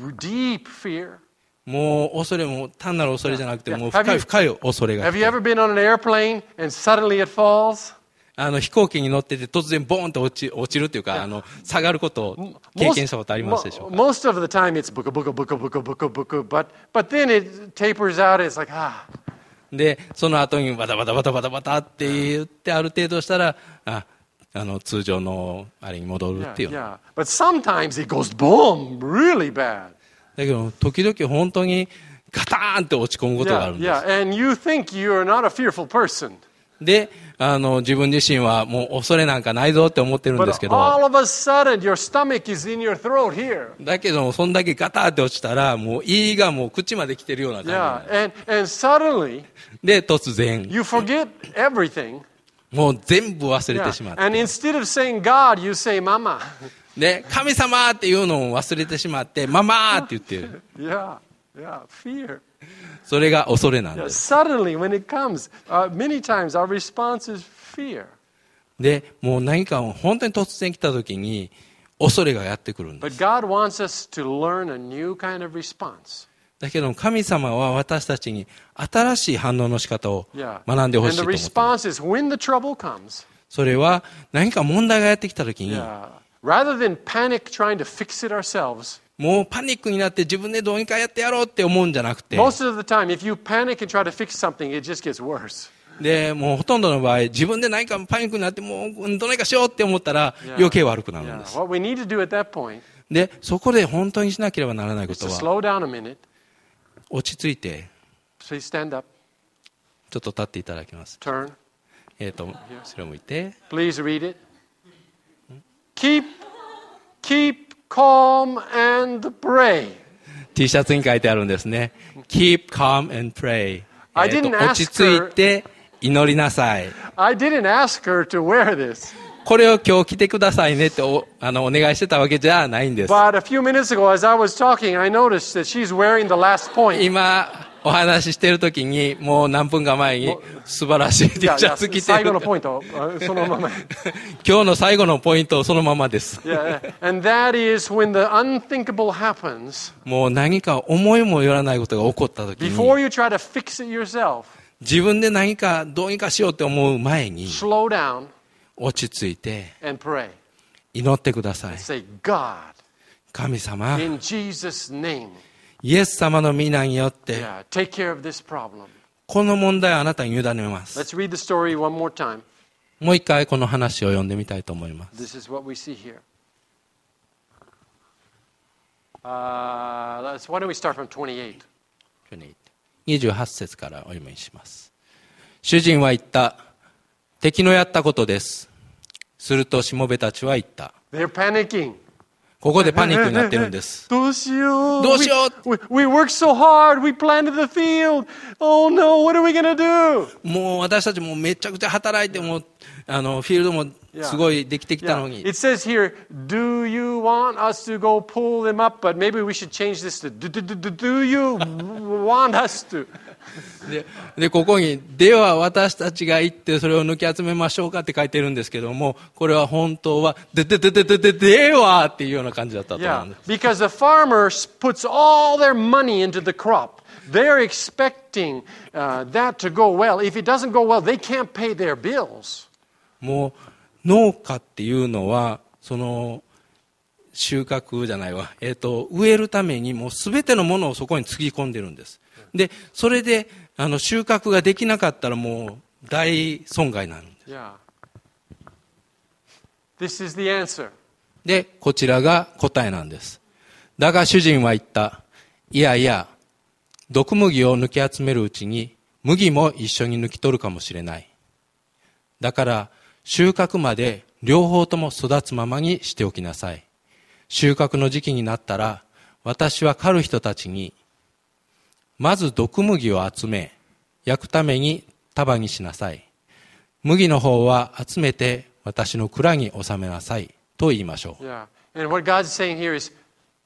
g- deep fear. もう恐れも単なる恐れじゃなくて、 Yeah. もう Have 深 you- い深い恐れが Have 来 you て、 ever been on an airplane and suddenly it falls? あの飛行機に乗ってて突然ボーンと落ち落ちるっていうか、あの下がることを経験したことありますでしょうか。 most of the time it's buka buka buka buka buka buka, but but then it tapers out. It's like ah, で、その後にバタバタバタバタバタって言ってある程度したら、あ、あの通常のあれに戻る yeah, っていう。 yeah. But sometimes it goes boom, really bad. だけど時々本当にガターンって落ち込むことがあ Yeah, るんです。 yeah. And you think you're not a fearful person, で、あの自分自身はもう恐れなんかないぞって思ってるんです but けど、 all of a sudden your stomach is in your throat here. だけどそんだけガターって落ちたらもう胃がもう口まで来てるような感じにな Yeah, る。 and and suddenly で突然 you forget everything, もう全部忘れ yeah. てしまって、 and instead of saying God, you say Mama. で神様っていうのを忘れてしまってママーって言ってる。 Yeah, yeah, fear. それが恐れなん Yeah, です。 suddenly, when it comes, uh, many times our response is fear. でもう何か本当に突然来た時に恐れがやってくるんで But す。 God wants us to learn a new kind of response. だけど神様は私たちに新しい反応の仕方を Yeah. 学んでほ And しい the と思ってます response is when the trouble comes, それは何か問題がやってきた時に、 yeah, rather than panic trying to fix it ourselves, もうパニックになって自分でどうにかやってやろうって思うんじゃなくて、 most of the time, if you panic and try to fix something, it just gets worse. でもうほとんどの場合自分で何かパニックになってもうどうにかしようって思ったら Yeah. 余計悪くなるん Yeah. です What we need to do at that point でそこで本当にしなければならないこ is と to は slow down a minute. 落ち着いて Please stand up, ちょっと立っていただきます。 turn. えっ、と後ろ向いて Please read it. Keep keep calm and pray. T シャツに書いてあるんですね。Keep calm and pray. I えーと didn't ask 落ち着いて祈りなさい。 I didn't ask her to wear this. これを今日着てくださいねって お, あのお願いしてたわけじゃないんです。 But a few minutes ago, as I was talking, I noticed that she's wearing the last point. 今お話ししてる時にもう何分か前に素晴らしい T シャツ着て最後る。 のポイント、そのまま。 今日の最後のポイントそのままです。 Yeah, and that is when the unthinkable happens. もう何か思いもよらないことが起こった時 Before に you try to fix it yourself, 自分で何かどうにかしようって思う前に slow down 落ち着いて and pray. 祈ってください。 Say, God, 神様、 in Jesus' name, イエス様の皆によって yeah, take care of this problem. この問題をあなたに委ねます。 Let's read the story one more time. もう一回この話を読んでみたいと思います。 This is what we see here. Uh, let's, why don't we start from twenty-eight? にじゅうはち節からお読みします。主人は言った。敵のやったことです。するとしもべたちは言った。 They're panicking. ここでパニックになってるんです。 どうしよう。 どうしよう。 We, we, we worked so hard. We planted the field. Oh no, what are we going to do? もう私たちもめちゃくちゃ働いてもあのフィールドもすごいできてきたの Yeah. に。 It says here, do you want us to go pull them up? But maybe we should change this to, do, do, do, do you want us to? で, でここにでは私たちが行ってそれを抜き集めましょうかって書いてるんですけども、これは本当はででででででではっていうような感じだったと思う Yeah, んです。 because the farmer puts all their money into the crop. They're expecting uh, that to go well. If it doesn't go well, they can't pay their bills. もう農家っていうのはその収穫じゃないわ、えーと植えるためにもう全てのものをそこにつぎ込んでるんです。でそれであの収穫ができなかったらもう大損害なんです。 Yeah. This is the answer. でこちらが答えなんです。だが主人は言った。いやいや毒麦を抜き集めるうちに麦も一緒に抜き取るかもしれない。だから収穫まで両方とも育つままにしておきなさい。収穫の時期になったら私は狩る人たちにまず毒麦を集め焼くために束にしなさい。麦の方は集めて私の蔵に収めなさいと言いましょう。 Yeah. And what God's saying here is,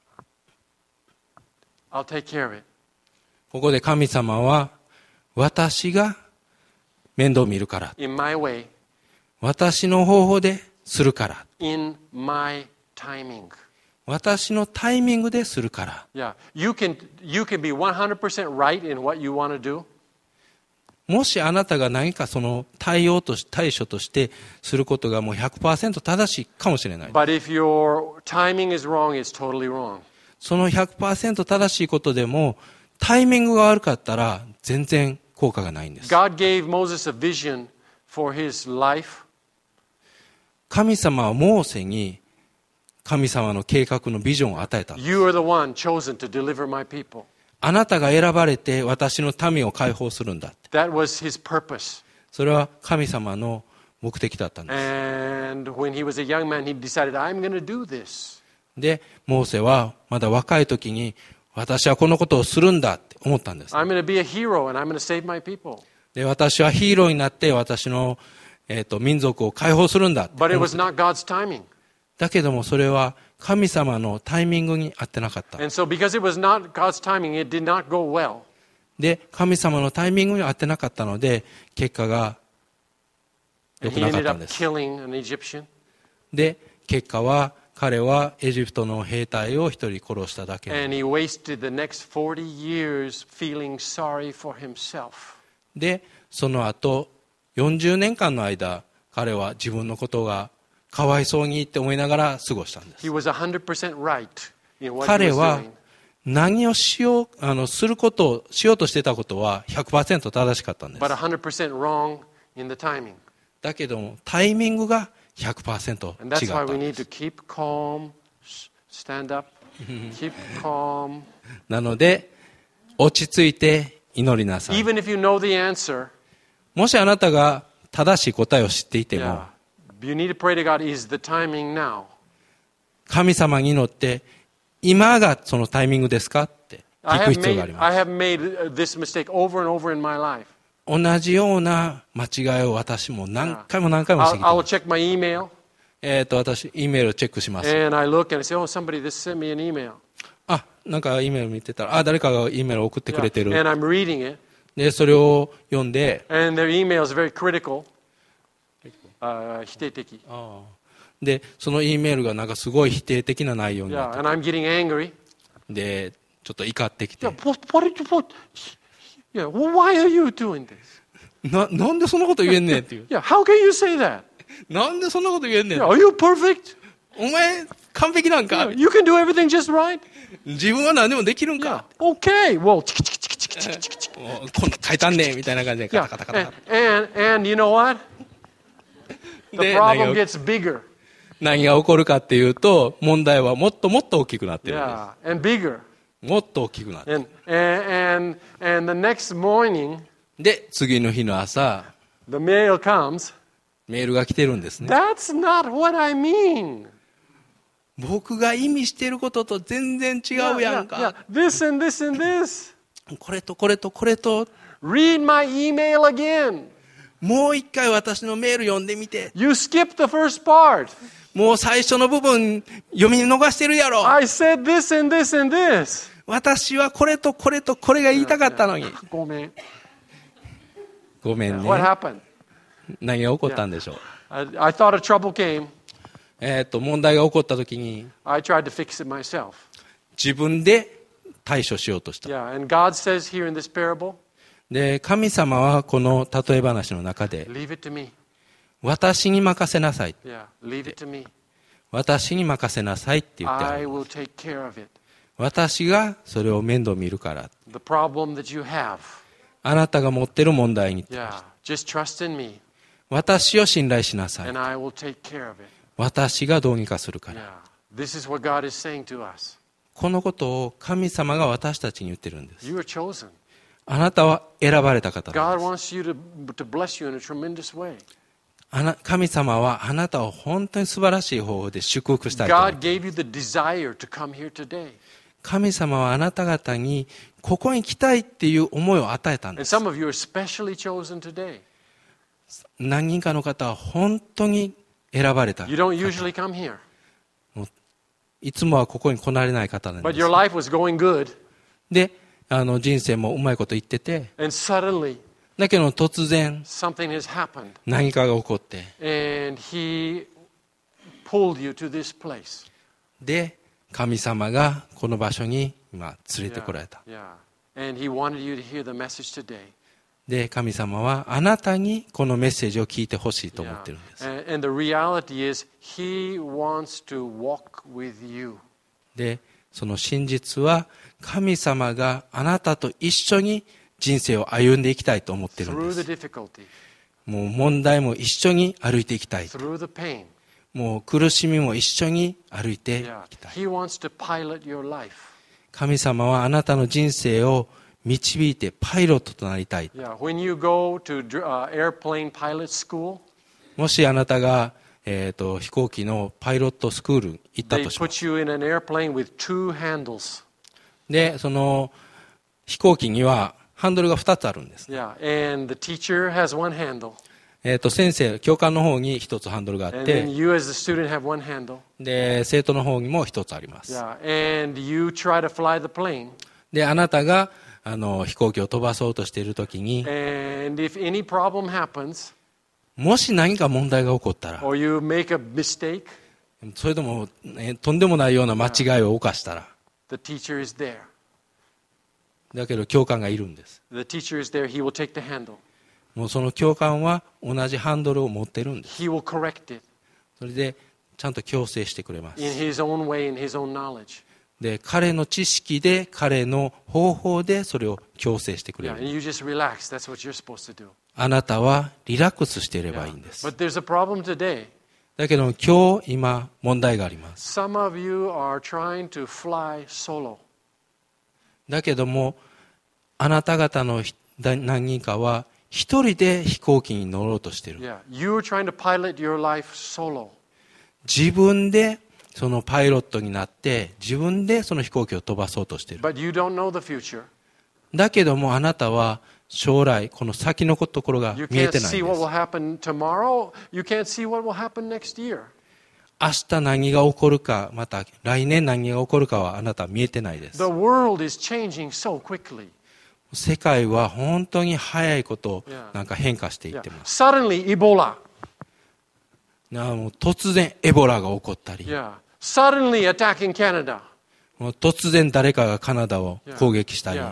I'll take care of it. ここで神様は私が面倒見るから、 In my way, 私の方法でするから、 in my timing. 私のタイミングでするから。 Yeah. You can, you can be one hundred percent right in what you want to do. もしあなたが何かその対応とし対処としてすることがもう ひゃくパーセント 正しいかもしれない。 But if your timing is wrong, it's totally wrong. その ひゃくパーセント 正しいことでもタイミングが悪かったら全然効果がないんです。 God gave Moses a vision for his life. 神様はモーセに神様の計画のビジョンを与えた。 You are the one chosen to deliver my people. あなたが選ばれて私の民を解放するんだ。 That was his purpose. それは神様の目的だったんです。 And when he was a young man, he decided, I'm going to do this. で、モーセはまだ若い時に私はこのことをするんだって思ったんです。 I'm going to be a hero and I'm going to save my people. で、私はヒーローになって私の、えーと、民族を解放するんだって But it 思っ was た。 not God's timing. だけどもそれは神様のタイミングに合ってなかった。 And so because it was not God's timing, it did not go well. で、神様のタイミングに合ってなかったので結果が良 And く he なかっ ended たん up です。 killing an Egyptian. で、結果は彼はエジプトの兵隊を一人殺しただけ。 And he wasted the next forty years feeling sorry for himself. で、その後よんじゅうねんかんの間彼は自分のことがかわいそうにって思いながら過ごしたんです。 He was one hundred percent right in what he 彼 was は doing. 何をしようあのすることをしようとしてたことは ひゃくパーセント 正しかったんです。 But one hundred percent wrong in the timing. だけどもタイミングが ひゃくパーセント 違 And っ that's た why we んで need す。 to keep calm, s- stand up, keep calm. なので落ち着いて祈りなさい。 Even if you know the answer, もしあなたが正しい答えを知っていても、 yeah, you need to pray to God, is the timing now? 神様に祈って、今がそのタイミングですかって聞く必要があります。 I have made this mistake over and over in my life. 同じような間違いを私も何回も何回もしてきて I ま will す。 check my email. えっと、私、Eメールをチェックします。 And I look and I say, oh, somebody just sent me an email. あ、なんか Eメール見てたら、あ、誰かが Eメールを送ってくれてる。 And I'm reading it. で、それを読んで、 And their email is very critical. あ否定的。 あで、その Eメールがなんかすごい否定的な内容になっ Yeah, て and I'm getting angry. で、ちょっと怒ってきて Yeah, what, what did you, what? Yeah, well, why are you doing this? な、なんでそんなこと言えんねんっていう。 Yeah, how can you say that? なんでそんなこと言えんねん Yeah, are you perfect? お前、完璧なんか Yeah, you can do everything just right? 自分は何でもできるん Yeah, か okay. Well,チキチキチキチキチキチキチキ。 もうこんな書いたんねんみたいな感じでカ Yeah, タカタカタ and, カタ。 and, and you know what? The で、 problem 何が gets bigger. 何が起こるかっていうと、問題はもっともっと大きくなってるんで Yeah, and bigger. す。もっと大きくなってる。 And, and, and, and the next morning, で、次の日の朝、 the mail comes. メールが来てるんですね。 That's not what I mean. 僕が意味してることと全然違うやん Yeah, か。 yeah. This and this and this. これとこれとこれと、 Read my email again. もう一回私のメール読んでみて。 You skipped the first part. もう最初の部分読み逃してるやろ。 I said this and this and this. 私はこれとこれとこれが言いたかったのに。 ごめん。 ごめんね。 What happened? 何が起こったんでしょう。 I, I thought a trouble came. えっと、問題が起こった時に I tried to fix it myself. 自分で対処しようとした。 Yeah, and God says here in this parable, で、神様はこの例え話の中で、 leave it to me. 私に任せなさい。 Yeah, leave it to me. 私に任せなさいって言ってあ I る。 will take care of it. 私がそれを面倒見るから。 The problem that you have. あなたが持ってる問題に、 Yeah, just trust in me 私を信頼しなさい。 and I will take care of it. 私がどうにかするから。 Yeah, this is what God is saying to us. このことを神様が私たちに言ってるんです。 You are chosen. あなたは選ばれた方なん God です。 wants you to, to bless you in a tremendous way. あな神様はあなたを本当に素晴らしい方法で祝福したいと思う。 God gave you the desire to come here today. 神様はあなた方にここに来たいっていう思いを与えたん And です。 some of you are specially chosen today. 何人かの方は本当に選ばれた。 You don't usually come here. いつもはここに来られない方なんで But す。 your life was going good. で、あの人生もうまいこと言ってて、 And suddenly だけど突然 something has happened. 何かが起こって、 And He pulled you to this place. で、神様がこの場所に今連れてこられた。 Yeah. And He wanted you to hear the message today. で、神様はあなたにこのメッセージを聞いてほしいと思ってるんです。 And, and the reality is, He wants to walk with you. で、その真実は神様があなたと一緒に人生を歩んでいきたいと思ってるん Through で the す。 difficulty, もう問題も一緒に歩いていきたい。 through the pain. もう苦しみも一緒に歩いてい Yeah. きたい。 He wants to pilot your life. 神様はあなたの人生を導いてパイロットとなりたい。 Yeah. When you go to uh, airplane pilot school, もしあなたが、えーと、飛行機のパイロットスクール行った they とします。 put you in an airplane with two handles. で、その飛行機にはハンドルがふたつあるんです。 Yeah. And the teacher has one handle. えーと、先生、教官の方に一つハンドルがあっ And て then、you as the student have one handle. で、生徒の方にも一つあります。 Yeah. And you try to fly the plane. で、あなたがあの飛行機を飛ばそうとしているときに、 And if any problem happens, もし何か問題が起こったら、 or you make a mistake, それとも、ね、とんでもないような間違いを犯したら、 the teacher is there. だけど教官がいるんです。 The teacher is there. He will take the handle. もうその教官は同じハンドルを持ってるんです。 He will correct it それでちゃんと矯正してくれます。 in his own way, in his own knowledge. で、彼の知識で、彼の方法でそれを矯正してくれ Yeah, る。 and you just relax. That's what you're supposed to do. あなたはリラックスしていればいい Yeah. んです。 But there's a problem today. だけど今日、今、問題があります。 Some of you are trying to fly solo. だけども、あなた方の何人かは、一人で飛行機に乗ろうとしている。 Yeah, you're trying to pilot your life solo. 自分でそのパイロットになって自分でその飛行機を飛ばそうとしている。 But you don't know the future. だけどもあなたは将来この先のところが You 見え can't てないん see で what す。 will happen tomorrow. You can't see what will happen next year. 明日何が起こるか、また来年何が起こるかはあなたは見えてないです。 The world is changing so quickly. 世界は本当に早いことなんか変化していっ Yeah. てます。 Suddenly, Ebola. なもう突然エボラが起こったり、 Yeah. Suddenly, attack in Canada. もう突然誰かがカナダを攻撃したり、 Yeah.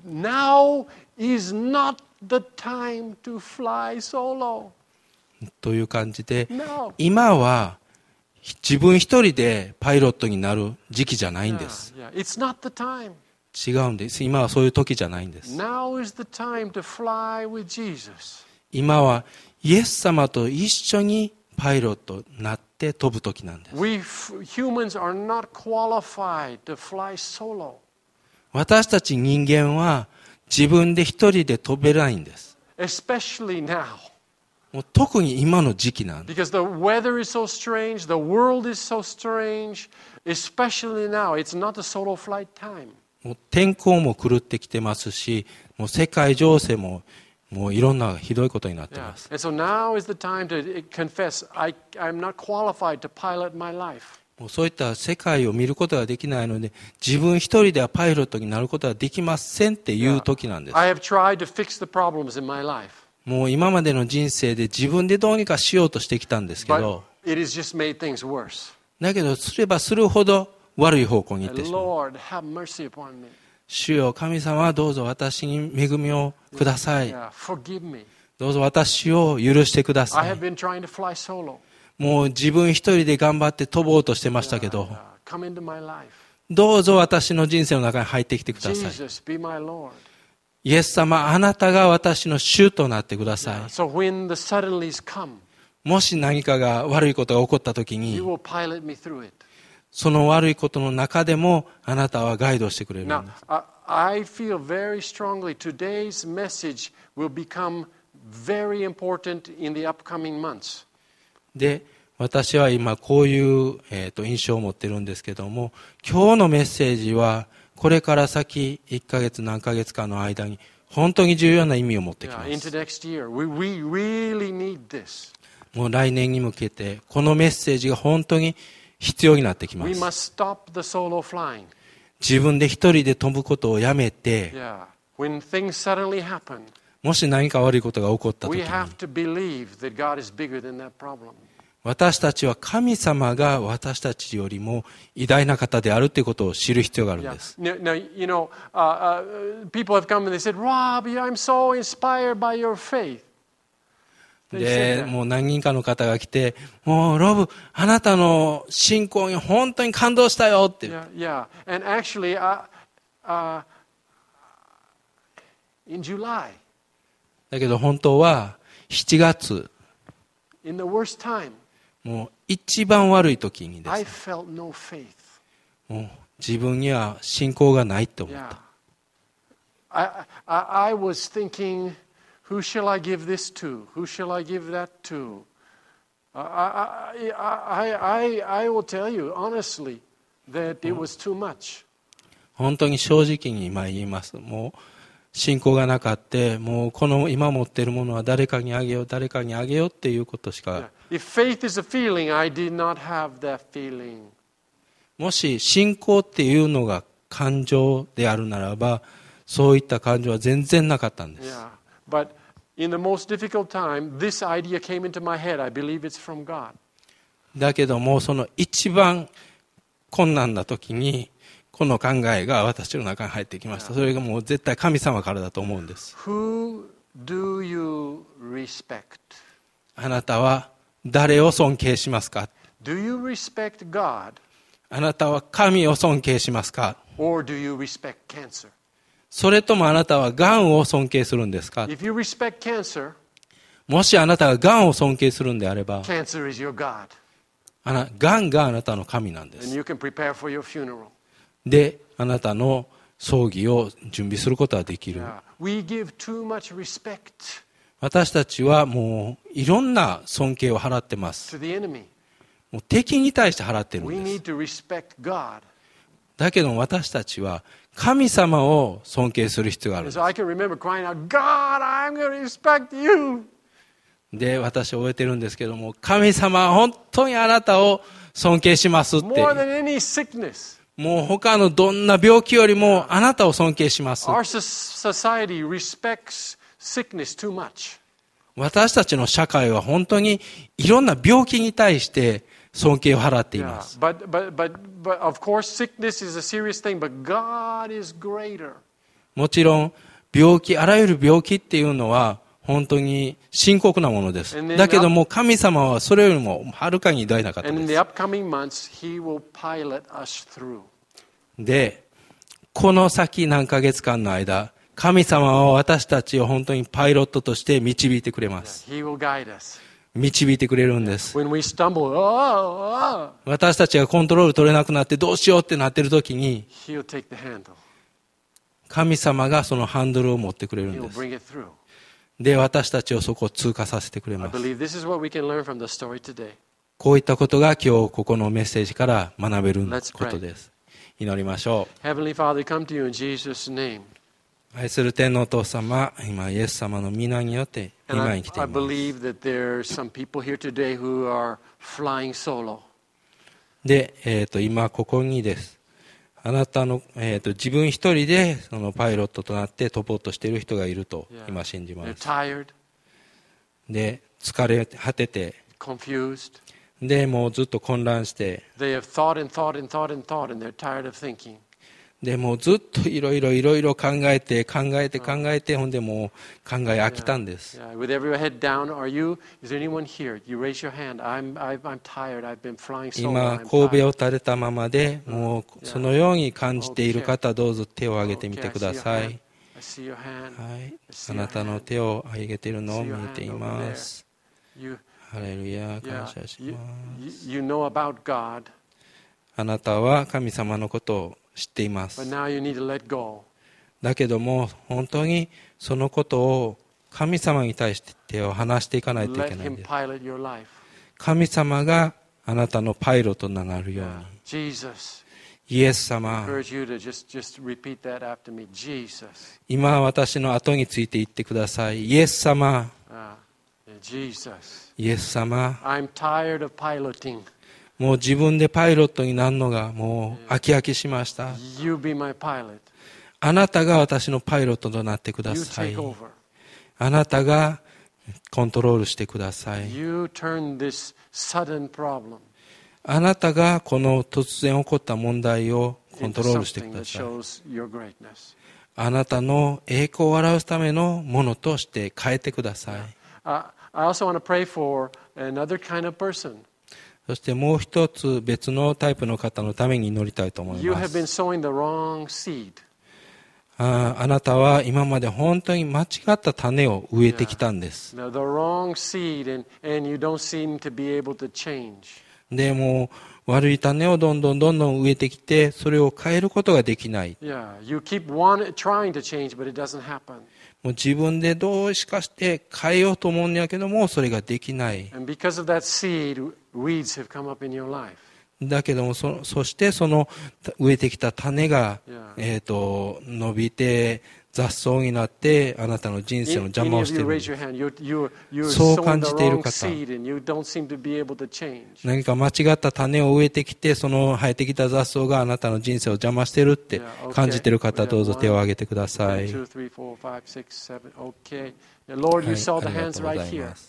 Now is not the time to fly solo. という感じで、 No. 今は自分一人でパイロットになる時期じゃないんです。 Yeah. It's not the time. 違うんです。今はそういう時じゃないんです。 Now is the time to fly with Jesus. 今はイエス様と一緒にパイロットになって飛ぶ時なんです。 We f- humans are not qualified to fly solo, 私たち人間は自分で一人で飛べないんです。 especially now. もう特に今の時期なんです。 Because the weather is so strange, the world is so strange, especially now. It's not a solo flight time. もう天候も狂ってきてますし、もう世界情勢ももういろんなひどいことになって Yeah. ます。 And so now is the time to confess, I, I'm not qualified to pilot my life. もうそういった世界を見ることができないので、自分一人ではパイロットになることはできませんっていう時なんです。 I have tried to fix the problems in my life, もう今までの人生で自分でどうにかしようとしてきたんですけ but ど、 it has just made things worse. だけどすればするほど悪い方向に行っ And てしまう。 Lord, have mercy upon me. 主よ神様はどうぞ私に恵みをください。 Yeah, forgive me. どうぞ私を許してくだ I さ have い。 been trying to fly solo. もう自分一人で頑張って飛ぼうとしてましたけ Yeah, ど、 yeah. Come into my life. どうぞ私の人生の中に入ってきてください。 Jesus, be my Lord. イエス様、あなたが私の主となってください。 So when the suddenlies come, もし何かが悪いことが起こった時 you に、 will pilot me through it. その悪いことの中でもあなたはガイドしてくれるん Now, です。 I, I feel very strongly today's message will become very important in the upcoming months. で、私は今こういう、えーと印象を持ってるんですけども、今日のメッセージはこれから先いっかげつ何ヶ月かの間に本当に重要な意味を持ってき Yeah, ま into す。 next year. We, we really need this. もう来年に向けてこのメッセージが本当に必要になってきま We す。 must stop the solo flying. 自分で一人で飛ぶことをやめて、 Yeah. When things suddenly happen, もし何か悪いことが起こった時 we に、 have to believe that God is bigger than that problem. 私たちは神様が私たちよりも偉大な方であるということを知る必要があるん Yeah. です。 Now, now, you know, uh, uh, people have come and they said, Rob, I'm so inspired by your faith. They で、 said that. もう何人かの方が来て、もうロブ、あなたの信仰に本当に感動したよって。 Yeah, yeah. And actually, uh, uh, in July, だけど本当はしちがつ、 in the worst time, もう一番悪い時にで I す。 felt no faith. もう自分には信仰がないって思っ Yeah. た。 I, I, I was thinking, who shall I give this to? Who shall I give that to? Uh, I, I, I, I, I will tell you honestly that it was too much. 本当に正直に今言います。もう信仰がなかった、もうこの今持っているものは誰かにあげよう、誰かにあげようっていうことし Yeah. か。 If faith is a feeling, I did not have that feeling. もし信仰っていうのが感情であるならば、そういった感情は全然なかったんです。 Yeah. But in the most difficult time, this idea came into my head. I believe it's from God. だけども、その一番困難な時に、この考えが私の中に入ってきました。それがもう絶対神様からだと思うんです。 Who do you respect? あなたは誰を尊敬しますか？ Do you respect God あなたは神を尊敬しますか？ or do you respect cancer? それともあなたはがんを尊敬するんですか？ If you respect cancer, もしあなたががんを尊敬するんであれば、 cancer is your God. あながんがあなたの神なんで And す。 you can prepare for your funeral. で、あなたの葬儀を準備することができる。 Yeah. We give too much respect 私たちはもういろんな尊敬を払ってます。 to the enemy. もう敵に対して払ってるん We です。 need to respect God. だけど私たちは神様を尊敬する必要があるん And です。 so I can remember crying out, God, I'm going to respect you. で、私覚えてるんですけども、神様は本当にあなたを尊敬しますって。 More than any sickness. もう他のどんな病気よりもあなたを尊敬します。 Our society respects sickness too much. 私たちの社会は本当にいろんな病気に対して尊敬を払ってい Yeah, ます。 but, but, but, but of course, sickness is a serious thing, but God is greater. もちろん病気、あらゆる病気っていうのは本当に深刻なものです。 And then だけども神様はそれよりもはるかに偉大な方 And in で the す。 upcoming months, He will pilot us through. で、この先何ヶ月間の間、神様は私たちを本当にパイロットとして導いてくれます。 He will guide us. 導いてくれるんです。 When we stumble, oh, oh, 私たちがコントロール取れなくなってどうしようってなってる時に、 He'll take the handle. 神様がそのハンドルを持ってくれるん He'll です。 bring it through. で、私たちをそこを通過させてくれ I ます。 believe this is what we can learn from the story today. こういったことが今日ここのメッセージから学べることです。祈りましょう。 Heavenly Father, we come to you in Jesus' name. 愛する天のお父様、今イエス様の皆によって今 And I, に来てい I ます。 believe that there are some people here today who are flying solo. で、えー、と今ここにです。あなたの、えー、と自分一人でそのパイロットとなって飛ぼうとしている人がいると Yeah. 今信じま They're す。 tired, で、疲れ果てて、 confused. で、もうずっと混乱して、 They have thought and thought and thought and thought, and they're tired of thinking. で、もうずっといろいろいろいろ考えて考えて考えて、ほんでもう考え飽きたんです。 Yeah, with every head down, are you? Is there anyone here? You raise your hand. I'm, I'm, I'm tired. I've been flying solo. 今 I'm 神戸 tired. を垂れたままでもうそのように感じている方、どうぞ手を挙げてみてくださ Okay, い。 I see your hand. はい、あなたの手を挙げているのを見えています。 You, ハレルヤ、感 yeah, 謝し you, ます。 you, you know about God, あなたは神様のことを知っていま but す。 now you need to let go. だけども本当にそのことを神様に対して手を離していかないとい Let けないん Him です。 pilot your life. 神様があなたのパイロットになるよう Yeah. に。 Jesus, イエス様、 I urge you to just, just repeat that after me. Jesus. 今私の後について言ってください。イエス様、 Uh, yeah, Jesus. イエス様、 I'm tired of piloting. もう自分でパイロットになるのがもう飽き飽きしました。 You be my pilot. あなたが私のパイロットとなってくだ You さい take。over. あなたがコントロールしてください。 You turn this sudden problem あなたがこの突然起こった問題をコント into ロールしてく something だ that さい。 shows your greatness. あなたの栄光を表すためのものとして変えてください。 Uh, I also want to pray for another kind of person. そしてもう一つ別のタイプの方のために祈りたいと思い You ま have been す。 sowing the wrong seed. ああなたは今まで本当に間違った種を植えてきたんです。 The, the wrong seed, and, and you don't seem to be able to change. でもう悪い種をどんどんどんどん植えてきてそれを変えることができない。 Yeah, you keep want, trying to change, but it doesn't happen. もう自分でどうしかして変えようと思うんやけどもそれができない。 And because of that seed, weeds have come up in your life. だけども そ, そしてその植えてきた種が、 Yeah. えー、と伸びて雑草になってあなたの人生の Any 邪魔 of をしてい you る。 raise your hand. You're, you're, you're そう sowing 感 the じている wrong 方。 seed, and you don't seem to be able to change. 何か間違った種を植えてきてその生えてきた雑草があなたの人生を邪魔しているって Yeah, okay. 感じている方、どうぞ手を挙げてくださ One, い。 two, three, four, five, six, seven. Okay. Yeah, Lord, は you い、 saw あ the りが hands とうござ right い here. ます。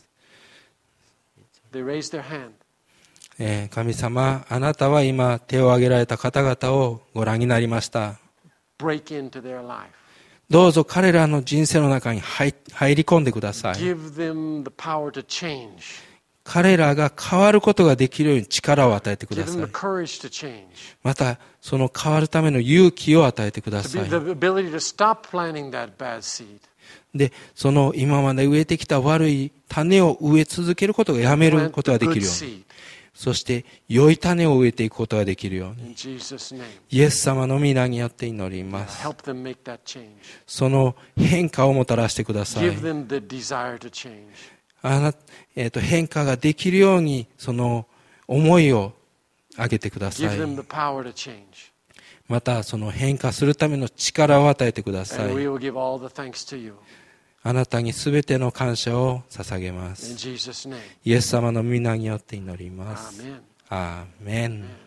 They raised their hand. えー神様、あなたは今手を挙げられた方々をご覧になりました。 Break into their life. どうぞ彼らの人生の中に入入り込んでください。 Give them the power to change. 彼らが変わることができるように力を与えてく Give だ them さ the い。 courage to change. またその変わるための勇気を与えてくだ To さ be い。 the ability to stop planting that bad seed. で、その今まで植えてきた悪い種を植え続けることがやめる Plant ことが the でき good るように。 seed. そして良い種を植えていくことができるように。 In Jesus' name. イエス様の皆によって祈ります。 Help them make that change. その変化をもたらしてください。 Give them the desire to change. あな、えーと、変化ができるようにその思いをあげてくだ Give さい。 them the power to change. またその変化するための力を与えてくださ And we い。 will give all the thanks to you. あなたにすべての感謝を捧げま In す。 Jesus' name. イエス様の皆によって祈ります。 Amen. アーメン。